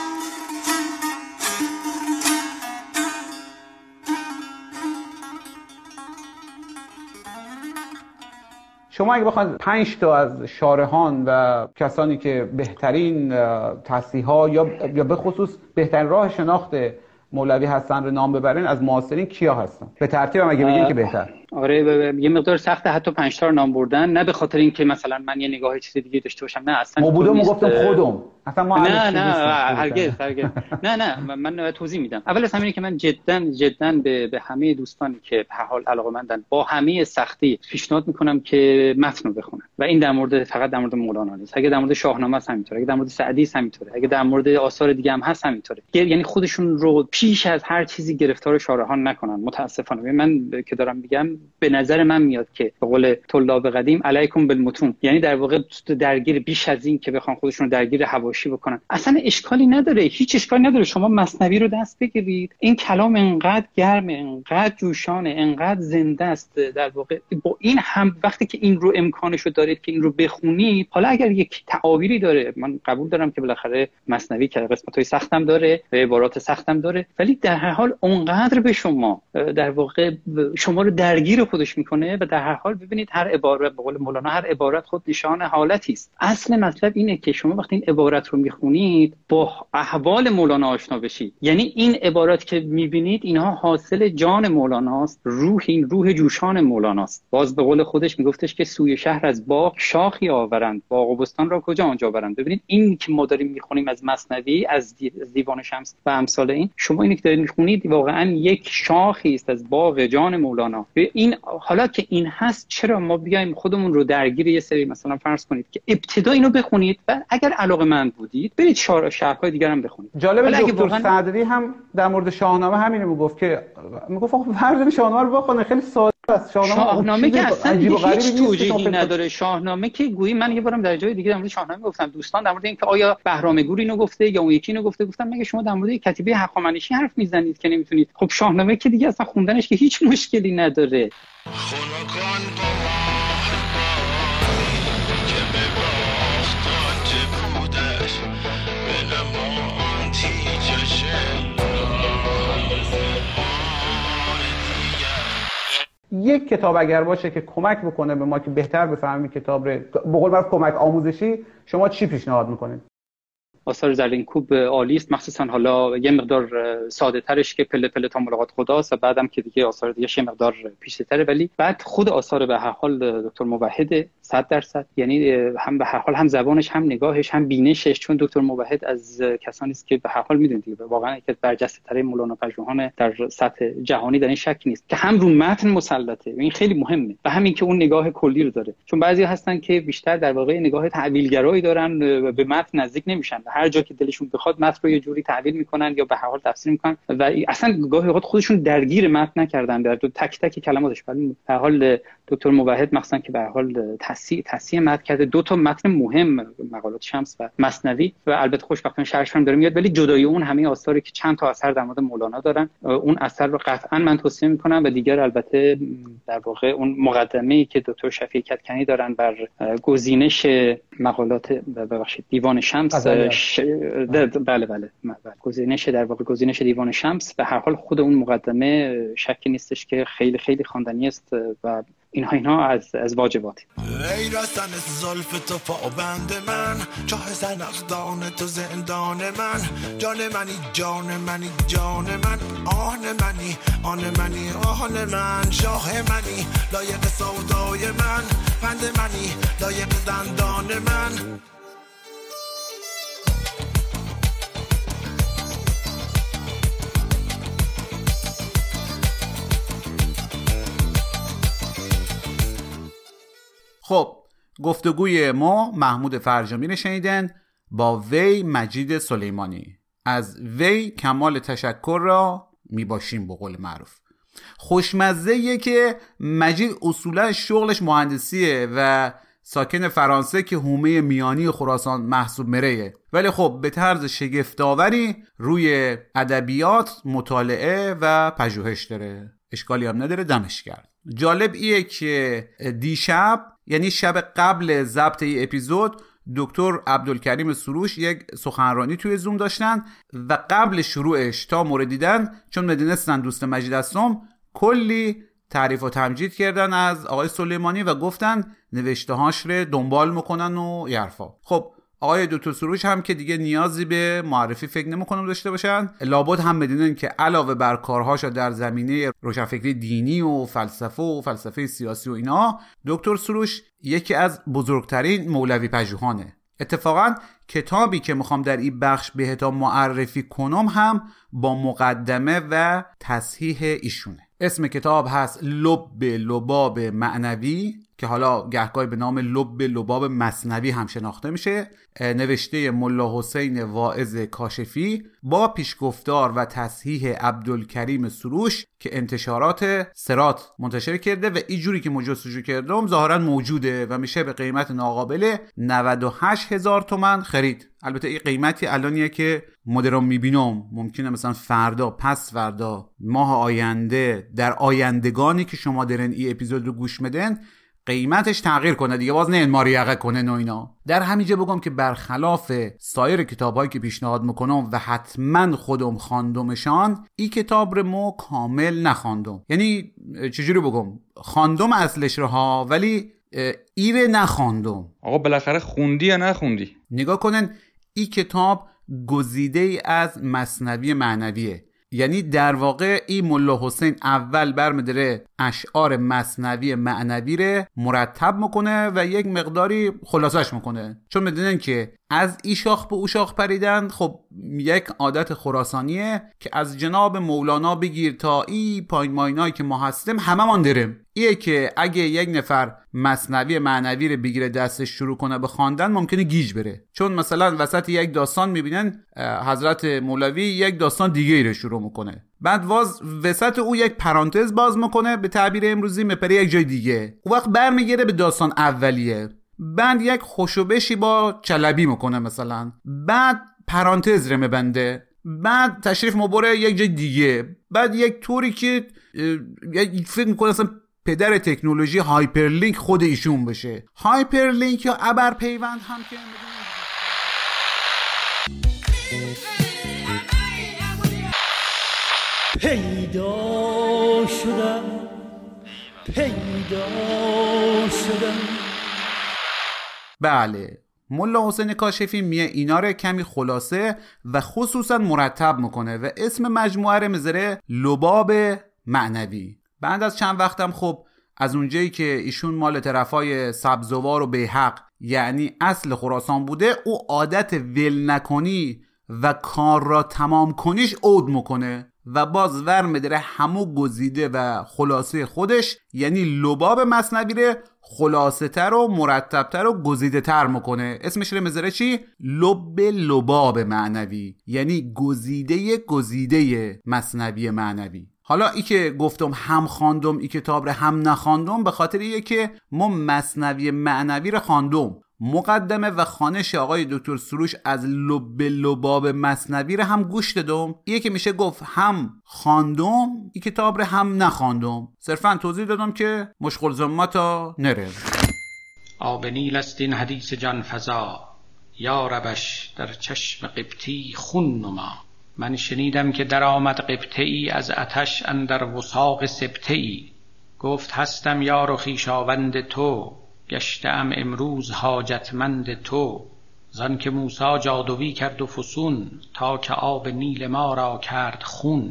شما اگه بخواید 5 تا از شارحان و کسانی که بهترین تصحیح‌ها یا به خصوص بهترین راه شناخت مولوی هستن رو نام ببرین، از معاصرین کیا هستن؟ به ترتیب هم اگه بگین که بهتر. آره یه مقدار سخته حتی 5 تا رو نام بردن، نه به خاطر اینکه مثلا من یه نگاه چیز دیگه داشته باشم، نه اصلا مبودم گفتم خودم اصلا ما نه هرگز نه من توضیح میدم. اول از همینه که من جدا به همه دوستانی که به هر حال علاقه‌مندن با همه سختی پیشنهاد میکنم که متن رو بخونن و این در مورد فقط در مورد مولانا نیست، اگه در مورد شاهنامه است همینطوره، اگه در مورد سعدی است همینطوره، اگه در مورد آثار دیگه هم هست همینطوره. یعنی خودشون رو پیش از هر چیزی گرفتار شارحان نکنن. متاسفانه من که دارم میگم به نظر من میاد که به قول طلاب قدیم علیکم بالمتون، یعنی در واقع درگیر بیش از این که بخوان خودشون رو درگیر حواشی بکنن اصلا اشکالی نداره، هیچ اشکالی نداره. شما مثنوی رو دست بگیرید، این کلام انقدر گرمه، انقدر جوشانه، انقدر زنده است، در واقع با این هم وقتی که این رو امکانش رو دارید که این رو بخونید، حالا اگر یک تعابیری داره، من قبول دارم که بالاخره مثنوی که قسمت‌های سختم داره، عبارات سختم داره، ولی در هر حال اونقدر به شما در واقع شما رو درگیر خودش میکنه و در هر حال ببینید هر عبارت به قول مولانا هر عبارت خود نشان حالتی است. اصل مطلب اینه که شما وقتی این عبارت رو میخونید با احوال مولانا آشنا بشید. یعنی این عبارات که میبینید اینها حاصل جان مولاناست، این روح جوشان مولاناست. باز به قول خودش میگفتش که سوی شهر از باغ شاخی آورند، باغ و بستان را کجا آنجا برند. ببینید این که ما داریم میخونیم از مثنوی، از دیوان شمس و امثال این، شما اینی که دارید میخونید واقعا یک شاخی است از باغ جان مولانا. این حالا که این هست، چرا ما بیایم خودمون رو درگیر یه سری مثلا فرض کنید که ابتدا اینو بخونید و اگر علاقه‌مند بودید برید شرح‌های دیگر هم بخونید. جالب دکتر سعدی هم در مورد شاهنامه همینو میگفت که میگفت فرض شاهنامه رو بخونه، خیلی ساده است. شاهنامه که اصلا هیچ توجیهی نداره. شاهنامه که گویی من یه بارم در جای دیگه در مورد شاهنامه گفتم، دوستان در مورد اینکه آیا بهرام‌گور اینو گفته یا اون یکی اینو گفته، گفتم مگه شما در مورد کتیبه هخامنشی حرف میزنید که نمیتونید؟ خب شاهنامه که دیگه اصلا خوندنش که هیچ مشکلی نداره. یک کتاب اگر باشه که کمک بکنه به ما که بهتر بفهمیم کتاب رو، به قول معروف کمک آموزشی، شما چی پیشنهاد میکنید؟ آثار زرینکوب عالی است، مخصوصا حالا یه مقدار ساده ترش که پله پله تا ملاقات خداست و بعدم که دیگه آثار دیگه یه مقدار پیچیده‌تره، ولی بعد خود آثار به هر حال دکتر موحد 100%، یعنی هم به هر حال هم زبانش، هم نگاهش، هم بینشش، چون دکتر موحد از کسانی است که به هر حال میدونید دیگه واقعا یکی از برجسته‌ترین مولانا پژوهان در سطح جهانی، در این شک نیست که هم رو متن مسلطه و این خیلی مهمه و همین که اون نگاه کلی رو داره. چون بعضی هستن که بیشتر در واقع نگاه تعبیرگرایی دارن، به متن نزدیک نمیشن، هر جا که دلشون بخواد متن رو یه جوری تعبیر میکنن یا به هر حال تفسیر میکنن و اصلا گاهی اوقات خودشون درگیر متن نکردن در تک تک کلماتش. ولی به هر حال دکتر موحد مثلا که به هر حال تصحیح متن کرده، 2 تا متن مهم، مقالات شمس و مثنوی، و البته خوشبختانه شرحش هم داره میاد، ولی جدای اون همه آثاری که چند تا اثر در مورد مولانا دارن، اون اثر رو قطعا من توصیه میکنم. و دیگر البته در واقع اون مقدمه‌ای که دکتر شفیع کدکنی دارن بر گزینش مقالات دیوان شمس، بله گزینش در واقع گزینش دیوان شمس، به هر حال خود اون مقدمه شکی نیستش که خیلی خیلی خواندنی است و اینها از واجباتی. ای رسن زلف تو پابند من، چاه زنخدان تو زندان من، جان منی جان منی جان من، آن منی آن منی آن من، شاه منی لایق سودای من، پند منی لایق زندان من. خب گفتگوی ما محمود فرجامی رو شنیدن با وی مجید سلیمانی. از وی کمال تشکر را میباشیم به قول معروف. خوشمزه‌ایه که مجید اصولا شغلش مهندسیه و ساکن فرانسه که حومه میانی خراسان محسوب مریه، ولی خب به طرز شگفت‌آوری روی ادبیات مطالعه و پژوهش داره. اشکالی هم نداره، دمش کرد. جالب ایه که دیشب، یعنی شب قبل ضبط این اپیزود، دکتر عبدالکریم سروش یک سخنرانی توی زوم داشتن و قبل شروعش تا مورد دیدن، چون میدونستن دوست مجید هستم، کلی تعریف و تمجید کردن از آقای سلیمانی و گفتن نوشته‌هاش رو دنبال میکنن و یرفا. خب آقای دکتر سروش هم که دیگه نیازی به معرفی فکر نمی‌کنم داشته باشن، لابد هم بدونن که علاوه بر کارهاش در زمینه روشنفکری دینی و فلسفه سیاسی و اینا، دکتر سروش یکی از بزرگترین مولوی پژوهانه. اتفاقا کتابی که میخوام در این بخش بهتون معرفی کنم هم با مقدمه و تصحیح ایشونه. اسم کتاب هست لب لباب معنوی که حالا گهگاهی به نام لب لباب مثنوی هم شناخته میشه، نوشته ملا حسین واعظ کاشفی با پیشگفتار و تصحیح عبدالکریم سروش که انتشارات صراط منتشر کرده و اینجوری که جستجو کردم ظاهرا موجوده و میشه به قیمت ناقابل 98,000 تومان خرید. البته این قیمتی الانیه که مدرم میبینم، ممکنه مثلا فردا، پس فردا، ماه آینده، در آیندگانی که شما دارین این اپیزود رو گوش میدن قیمتش تغییر کنه دیگه، باز نه انماری یقه کنه و اینا. در همینجا بگم که برخلاف سایر کتابایی که پیشنهاد میکنم و حتما خودم خواندمشان، این کتاب رو مو کامل نخواندم. یعنی چجوری بگم، خواندم اصلش رو ها، ولی ایره نخواندم. آقا بالاخره خوندی یا نخوندی؟ نگاه کنن، این کتاب گزیده ای از مثنوی معنویه. یعنی در واقع این ملا حسین اول برمی‌داره اشعار مثنوی معنوی رو مرتب میکنه و یک مقداری خلاصش میکنه، چون میدونن که از ای شاخ به او شاخ پریدن خب یک عادت خراسانیه که از جناب مولانا بگیر تا ای پایین ماینایی که ما هستیم هممون داریم. ایه که اگه یک نفر مثنوی معنوی رو بگیره دستش شروع کنه به خواندن ممکنه گیج بره، چون مثلا وسط یک داستان میبینن حضرت مولوی یک داستان دیگه ای رو شروع میکنه، بعد وسط او یک پرانتز باز میکنه، به تعبیر امروزی میپره یک جای دیگه، اون وقت برمیگره به داستان اولیه، بعد یک خوشوبشی با چلبی میکنه مثلا، بعد پرانتز رو میبنده، بعد تشریف مبره یک جای دیگه، بعد یک طوری که فکر میکنه اصلا پدر تکنولوژی هایپرلینک خود ایشون بشه. هایپرلینک یا ابر پیوند هم که پیدا شدم. بله، ملا حسین کاشفی میه اینا رو کمی خلاصه و خصوصا مرتب میکنه و اسم مجموعه رو میذاره لباب معنوی. بعد از چند وقتم خب از اونجایی که ایشون مال طرفای سبزوار و بیحق یعنی اصل خراسان بوده، او عادت ول نکنی و کار را تمام کنیش عود میکنه و باز ورم داره همو گزیده و خلاصه خودش، یعنی لباب مثنوی رو خلاصه تر و مرتب تر و گزیده تر میکنه. اسمش رو میذاره چی؟ لباب معنوی، یعنی گزیده مثنوی معنوی. حالا ای که گفتم هم خواندم این کتاب رو هم نخواندم به خاطر ایه که ما مثنوی معنوی رو خواندم. مقدمه و خوانش آقای دکتر سروش از لباب مثنوی رو هم گوش دادم. ایه که میشه گفت هم خواندم این کتاب رو هم نخواندم. صرفا توضیح دادم که مشغول زمتا نره. آب نیل است این حدیث جان فزا، یا ربش در چشم قبطی خون نما. من شنیدم که در آمد قبطی از آتش اندر وثاق سبطی. گفت هستم یار و خویشاوند تو، گشتم امروز حاجتمند تو. زان که موسی جادویی کرد و فسون، تا که آب نیل ما را کرد خون.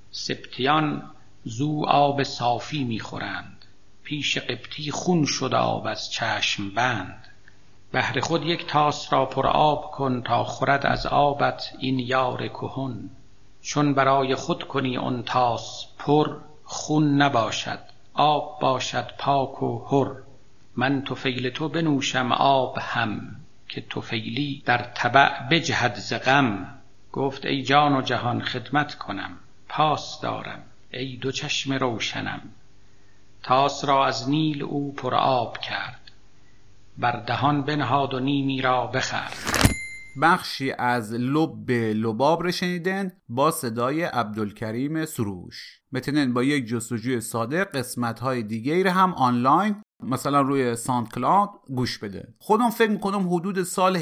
سبطیان زو آب صافی میخورند، پیش قبطی خون شد آب از چشم بند. بهر خود یک تاس را پر آب کن، تا خورد از آبت این یار کهن. چون برای خود کنی اون تاس پر، خون نباشد آب باشد پاک و حر. من طفیل تو بنوشم آب هم، که طفیلی در تبع بجهد ز غم. گفت ای جان و جهان خدمت کنم، پاس دارم ای دو چشم روشنم. تاس را از نیل او پر آب کرد، بر دهان بنهاد و نیمی را بخورد. بخشی از لباب رو شنیدن با صدای عبدالکریم سروش. میتونن با یک جستجوی ساده قسمت‌های دیگه رو هم آنلاین مثلا روی ساند کلاود گوش بده. خودم فکر میکنم حدود سال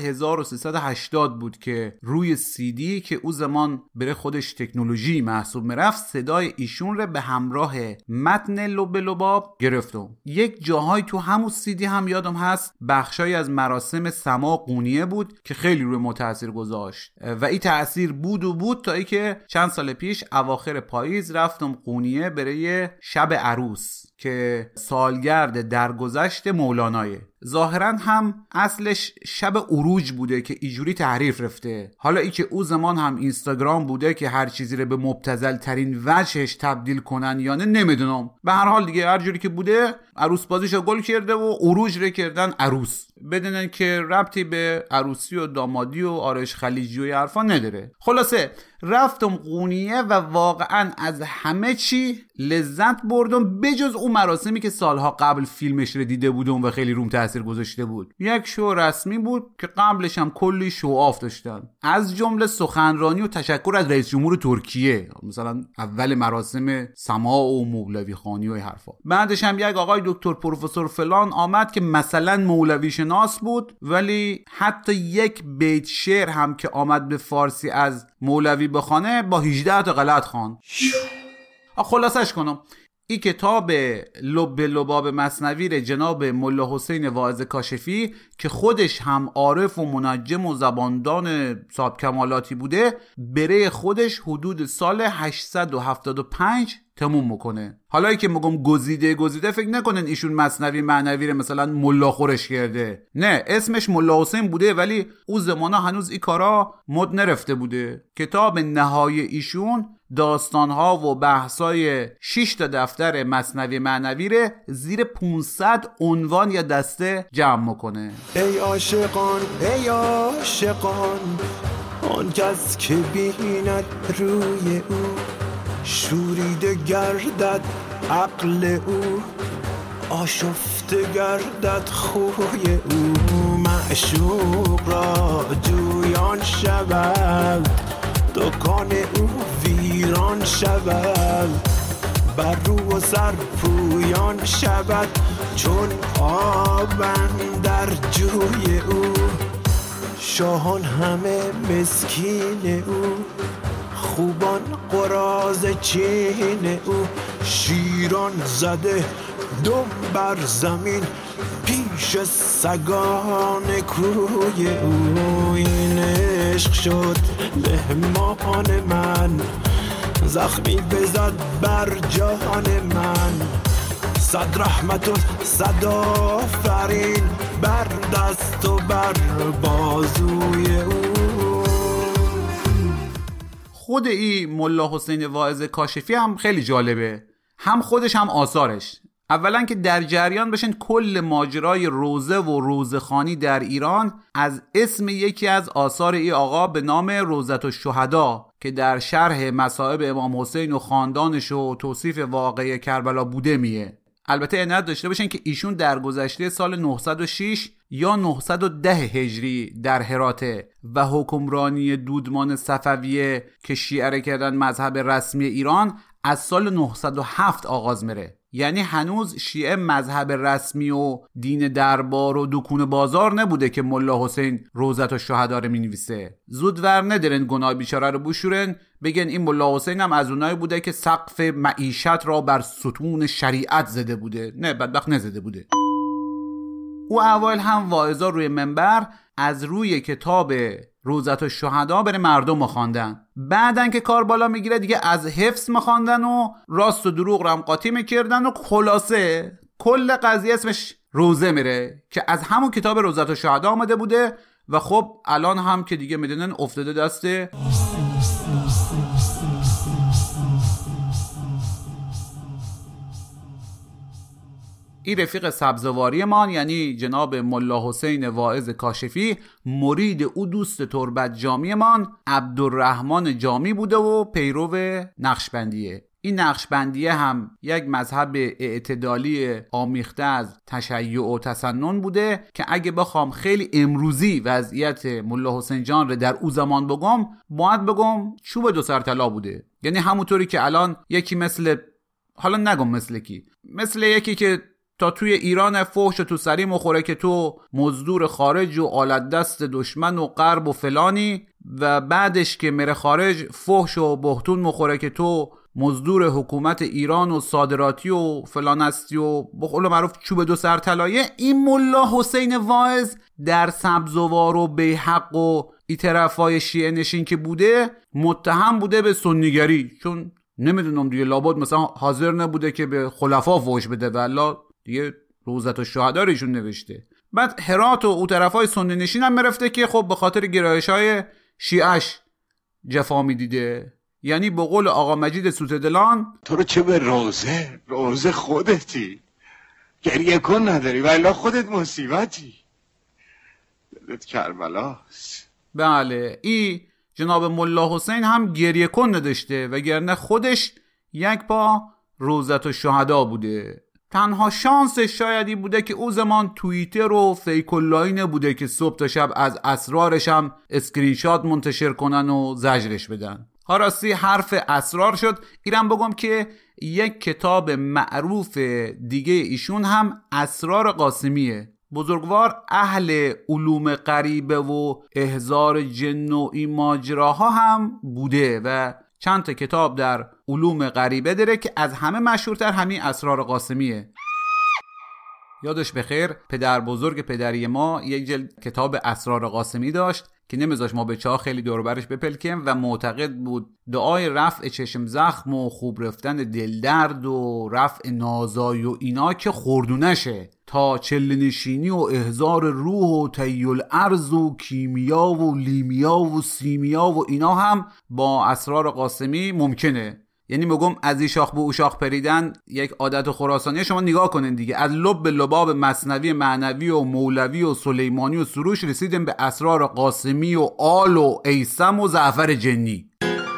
1380 بود که روی CD که او زمان بره خودش تکنولوژی محسوب میرفت، صدای ایشون رو به همراه متن لباب گرفتم. یک جاهای تو همون CD هم یادم هست بخشای از مراسم سما قونیه بود که خیلی روی ما تاثیر گذاشت و این تاثیر بود تا ای که چند سال پیش اواخر پاییز رفتم قونیه برای شب عروس که سالگرد درگذشت مولانایه. ظاهرا هم اصلش شب عروج بوده که اینجوری تحریف رفته. حالا ای که او زمان هم اینستاگرام بوده که هر چیزی رو به مبتذل ترین وجهش تبدیل کنن یا نه نمیدونم. به هر حال دیگه هر جوری که بوده عروس بازیشو گل کرده و عروج رو کردن عروس، بدونن که ربطی به عروسی و دامادی و آرش خلیجی و حرفا نداره. خلاصه رفتم قونیه و واقعا از همه چی لذت بردم بجز اون مراسمی که سالها قبل فیلمش رو دیده بودم و خیلی روم تاثیر گذاشته بود. یک شو رسمی بود که قبلش هم کلی شو آف داشتن، از جمله سخنرانی و تشکر از رئیس جمهور ترکیه، مثلا اول مراسم سما و مولوی خانی و حرفا. بعدش هم یک آقای دکتر پروفسور فلان آمد که مثلا مولوی شناس بود ولی حتی یک بیت شعر هم که آمد به فارسی از مولوی بخونه با 18 تا غلط خواند. خلاصش کنم، این کتاب لباب مثنوی جناب ملا حسین واعظ کاشفی که خودش هم عارف و منجم و زباندان صاحب کمالاتی بوده، بره خودش حدود سال 875 تموم میکنه. حالا که میگم گزیده فکر نکنن ایشون مثنوی معنوی رو مثلا ملا خورش کرده، نه، اسمش ملا حسین بوده ولی او زمانه هنوز این کارا مد نرفته بوده. کتاب نهایی ایشون داستانها و بحثای 6 تا دفتر مثنوی معنوی رو زیر 500 عنوان یا دسته جمع میکنه. ای عاشقان ای عاشقان، آن کس که بیند روی او، شوریده گردد عقل او، آشفته گردد خوی او. معشوق را جویان شود، دکان او ویران شود، بر رو و سر پویان شود، چون آبن در جوی او. شاهان همه مسکین او، خوبان قراض چین او. شیران زده دم بر زمین، پیش سگان کوی او. این عشق شد مهمان من، زخمی بزد بر جان من. صد رحمت و صد آفرین بر دست و بر بازوی او. خود این ملا حسین واعظ کاشفی هم خیلی جالبه، هم خودش هم آثارش. اولا که در جریان بشن کل ماجرای روزه و روزخوانی در ایران از اسم یکی از آثار ای آقا به نام روضة الشهدا که در شرح مصائب امام حسین و خاندانش و توصیف واقعه کربلا بوده میه. البته عنایت داشته باشین که ایشون در گذشته سال 906 یا 910 هجری در هراته و حکمرانی دودمان صفویه که شیعه کردن مذهب رسمی ایران از سال 907 آغاز میره. یعنی هنوز شیعه مذهب رسمی و دین دربار و دکون بازار نبوده که ملا حسین روضة الشهدا رو مینویسه. زودور ندارن گناه بیچاره رو بشورن بگن این ملا حسین هم از اونایی بوده که سقف معیشت را بر ستون شریعت زده بوده. نه، بدبخت نزده بوده. او اول هم واعظا روی منبر از روی کتاب روضة الشهدا بره مردم خواندن، بعدن که کار بالا میگیره دیگه از حفظ میخواندن و راست و دروغ رو هم قاطی میکردن و خلاصه کل قضیه اسمش روزه میره که از همون کتاب روضة الشهدا آمده بوده و خب الان هم که دیگه میدونن افتاده دسته این رفیق سبزواری من، یعنی جناب ملا حسین واعظ کاشفی، مرید او دوست تربت جامی من عبدالرحمن جامی بوده و پیرو نقشبندیه. این نقشبندیه هم یک مذهب اعتدالی آمیخته از تشیع و تسنن بوده که اگه بخوام خیلی امروزی وضعیت ملا حسین جان رو در او زمان بگم باید بگم چوب دو سر طلا بوده. یعنی همونطوری که الان یکی مثل، حالا نگم مثل کی، مثل یکی که تا توی ایران فحش تو سری مخوره که تو مزدور خارج و آلت دست دشمن و غرب و فلانی و بعدش که میره خارج فحش و بهتون مخوره که تو مزدور حکومت ایران و صادراتی و فلان هستی و بقول معروف چوب دو سر طلایه. این ملا حسین واعظ در سبزوار و بیحق و ای طرفای شیعه نشین که بوده متهم بوده به سنیگری، چون نمیدونم دیگه لابد مثلا حاضر نبوده که به خلفا فحش بده والا دیگه روضة الشهدا ایشون نوشته. بعد هرات و او طرفای سنی نشین هم میرفته که خب به خاطر گرایش‌های شیعش جفا میدیده. یعنی به قول آقا مجید سوتدلان تو رو چه به روزه خودتی گریه کن نداری والا خودت مصیبتی، دلت کربلاست. بله، این جناب ملا حسین هم گریه کن نداشته وگرنه خودش یک پا روضة الشهدا بوده. تنها شانسش شایدی بوده که او زمان توییتر و فیک اللهی نبوده که صبح تا شب از اسرارش هم اسکرین شات منتشر کنن و زجرش بدن. ها راستی حرف اسرار شد، ایرم بگم که یک کتاب معروف دیگه ایشون هم اسرار قاسمیه. بزرگوار اهل علوم غریبه و احضار جن و این ماجراها هم بوده و چند تا کتاب در علوم غریبه داره که از همه مشهورتر همین اسرار قاسمیه. یادش بخیر پدر بزرگ پدری ما یک جلد کتاب اسرار قاسمی داشت که نمیذاش ما بچه‌ها خیلی دور برش بپلکیم و معتقد بود دعای رفع چشم زخم و خوب رفتن دل درد و رفع نازایی و اینا که خردونشه تا چله نشینی و احضار روح و تیل ارض و کیمیا و لیمیا و سیمیا و اینا هم با اسرار قاسمی ممکنه. یعنی میگم از این شاخ به او شاخ پریدن یک عادت خراسانی. شما نگاه کنین دیگه، از لب به لباب مثنوی معنوی و مولوی و سلیمانی و سروش رسیدیم به اسرار قاسمی و آل و ایسم و زعفر جنی.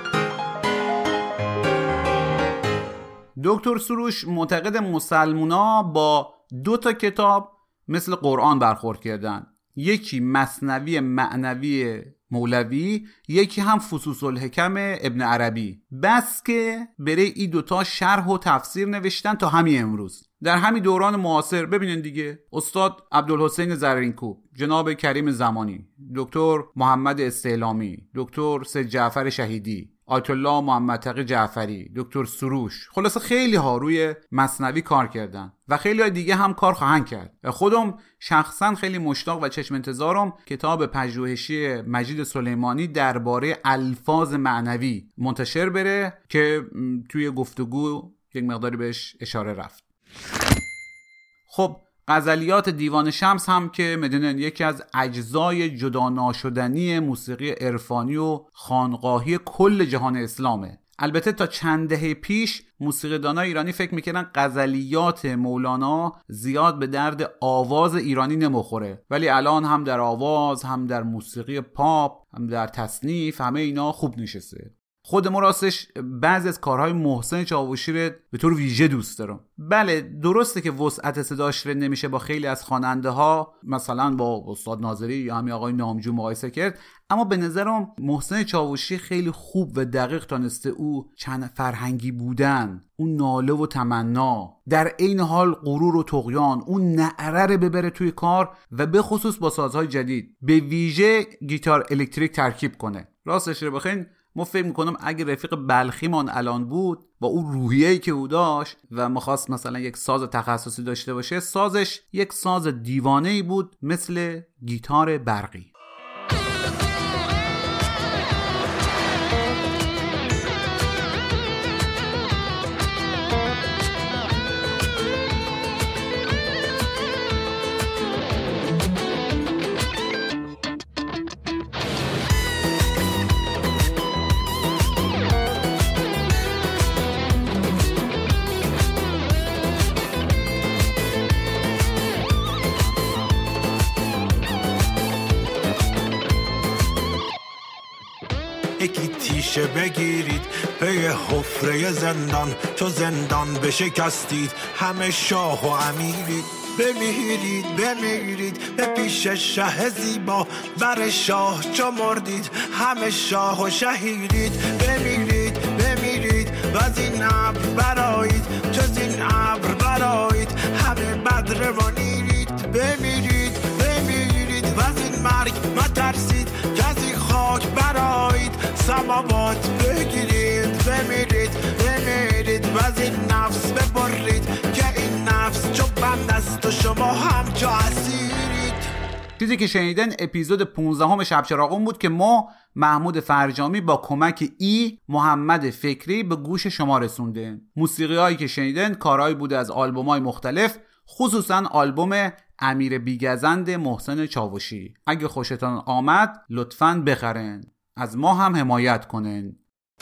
دکتر سروش معتقد مسلمونا با 2 تا کتاب مثل قرآن برخورد کردن، یکی مثنوی معنوی مولوی، یکی هم فصوص الحکم ابن عربی، بس که بره این 2 تا شرح و تفسیر نوشتن تا همین امروز. در همین دوران معاصر ببینین دیگه، استاد عبدالحسین زرینکوب، جناب کریم زمانی، دکتر محمد استعلامی، دکتر سید جعفر شهیدی، آیت الله محمد تقی جعفری، دکتر سروش، خلاصه خیلی ها روی مثنوی کار کردن و خیلی ها دیگه هم کار خواهند کرد. خودم شخصا خیلی مشتاق و چشم انتظارم کتاب پژوهشی مجید سلیمانی درباره الفاظ معنوی منتشر بره که توی گفتگو یک مقداری بهش اشاره رفت. خب غزلیات دیوان شمس هم که میدونن یکی از اجزای جدا ناشدنی موسیقی عرفانی و خانقاهی کل جهان اسلامه. البته تا چند دهه پیش موسیقیدانای ایرانی فکر میکنن غزلیات مولانا زیاد به درد آواز ایرانی نمیخوره، ولی الان هم در آواز، هم در موسیقی پاپ، هم در تصنیف، همه اینا خوب نشسته. خود ما راستش بعضی از کارهای محسن چاوشی رو به طور ویژه دوست دارم. بله درسته که وسعت صداش رو نمیشه با خیلی از خواننده ها مثلا با استاد ناظری یا همین آقای نامجو مقایسه کرد، اما به نظرم محسن چاوشی خیلی خوب و دقیق تونسته او چند فرهنگی بودن، اون ناله و تمنا، در عین حال غرور و طغیان، اون نعره رو ببره توی کار و به خصوص با سازهای جدید، به ویژه گیتار الکتریک ترکیب کنه. راستش رو بخین ما فکر میکنم اگه رفیق بلخیمان الان بود با اون روحیه‌ای که او داشت و می‌خواست مثلا یک ساز تخصصی داشته باشه، سازش یک ساز دیوانه‌ای بود مثل گیتار برقی. یکی تیشه بگیرید به حفره زندان، چو زندان بشکستید همه شاه و امیرید. بمیرید به پیش شه زیبا، بر شاه چو مردید همه شاه و شهیدید. بمیرید و از این ابر برایید، چو از این ابر برایید همه بدر و نیرید. بمیرید و از این مرگ مترسید، که از این خاک برایید سماوات بگیرید. بمیرید و از این نفس ببرید، که این نفس چو بند است و شما هم چو اسیرید. چیزی که شنیدن اپیزود 15 شب چراغون بود که ما محمود فرجامی با کمک محمد فکری به گوش شما رسونده. موسیقی هایی که شنیدن کارهایی بوده از آلبوم های مختلف، خصوصا آلبوم امیر بیگزند محسن چاوشی. اگه خوشتان آمد لطفاً بخرن، از ما هم حمایت کنن.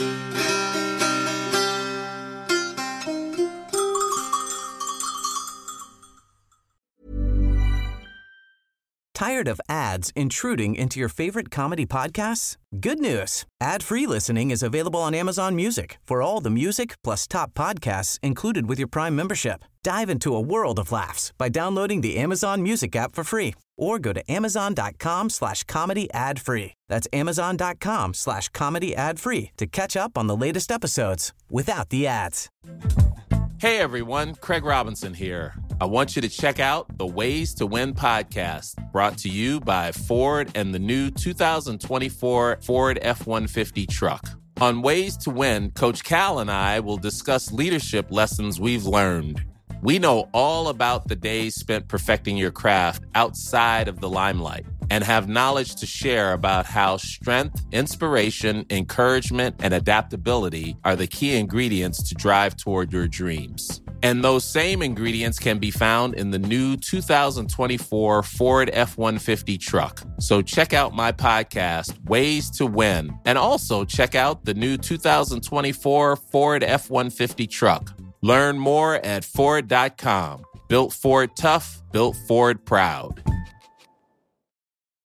Tired of ads intruding into your favorite comedy podcasts? Good news. Ad-free listening is available on Amazon Music for all the music plus top podcasts included with your Prime membership. Dive into a world of laughs by downloading the Amazon Music app for free or go to amazon.com/comedy ad-free. That's amazon.com/comedy ad-free to catch up on the latest episodes without the ads. Hey everyone, Craig Robinson here. I want you to check out the Ways to Win podcast, brought to you by Ford and the new 2024 Ford F-150 truck. On Ways to Win, Coach Cal and I will discuss leadership lessons we've learned. We know all about the days spent perfecting your craft outside of the limelight and have knowledge to share about how strength, inspiration, encouragement, and adaptability are the key ingredients to drive toward your dreams. And those same ingredients can be found in the new 2024 Ford F-150 truck. So check out my podcast, Ways to Win, and also check out the new 2024 Ford F-150 truck. Learn more at Ford.com. Built Ford tough, built Ford proud.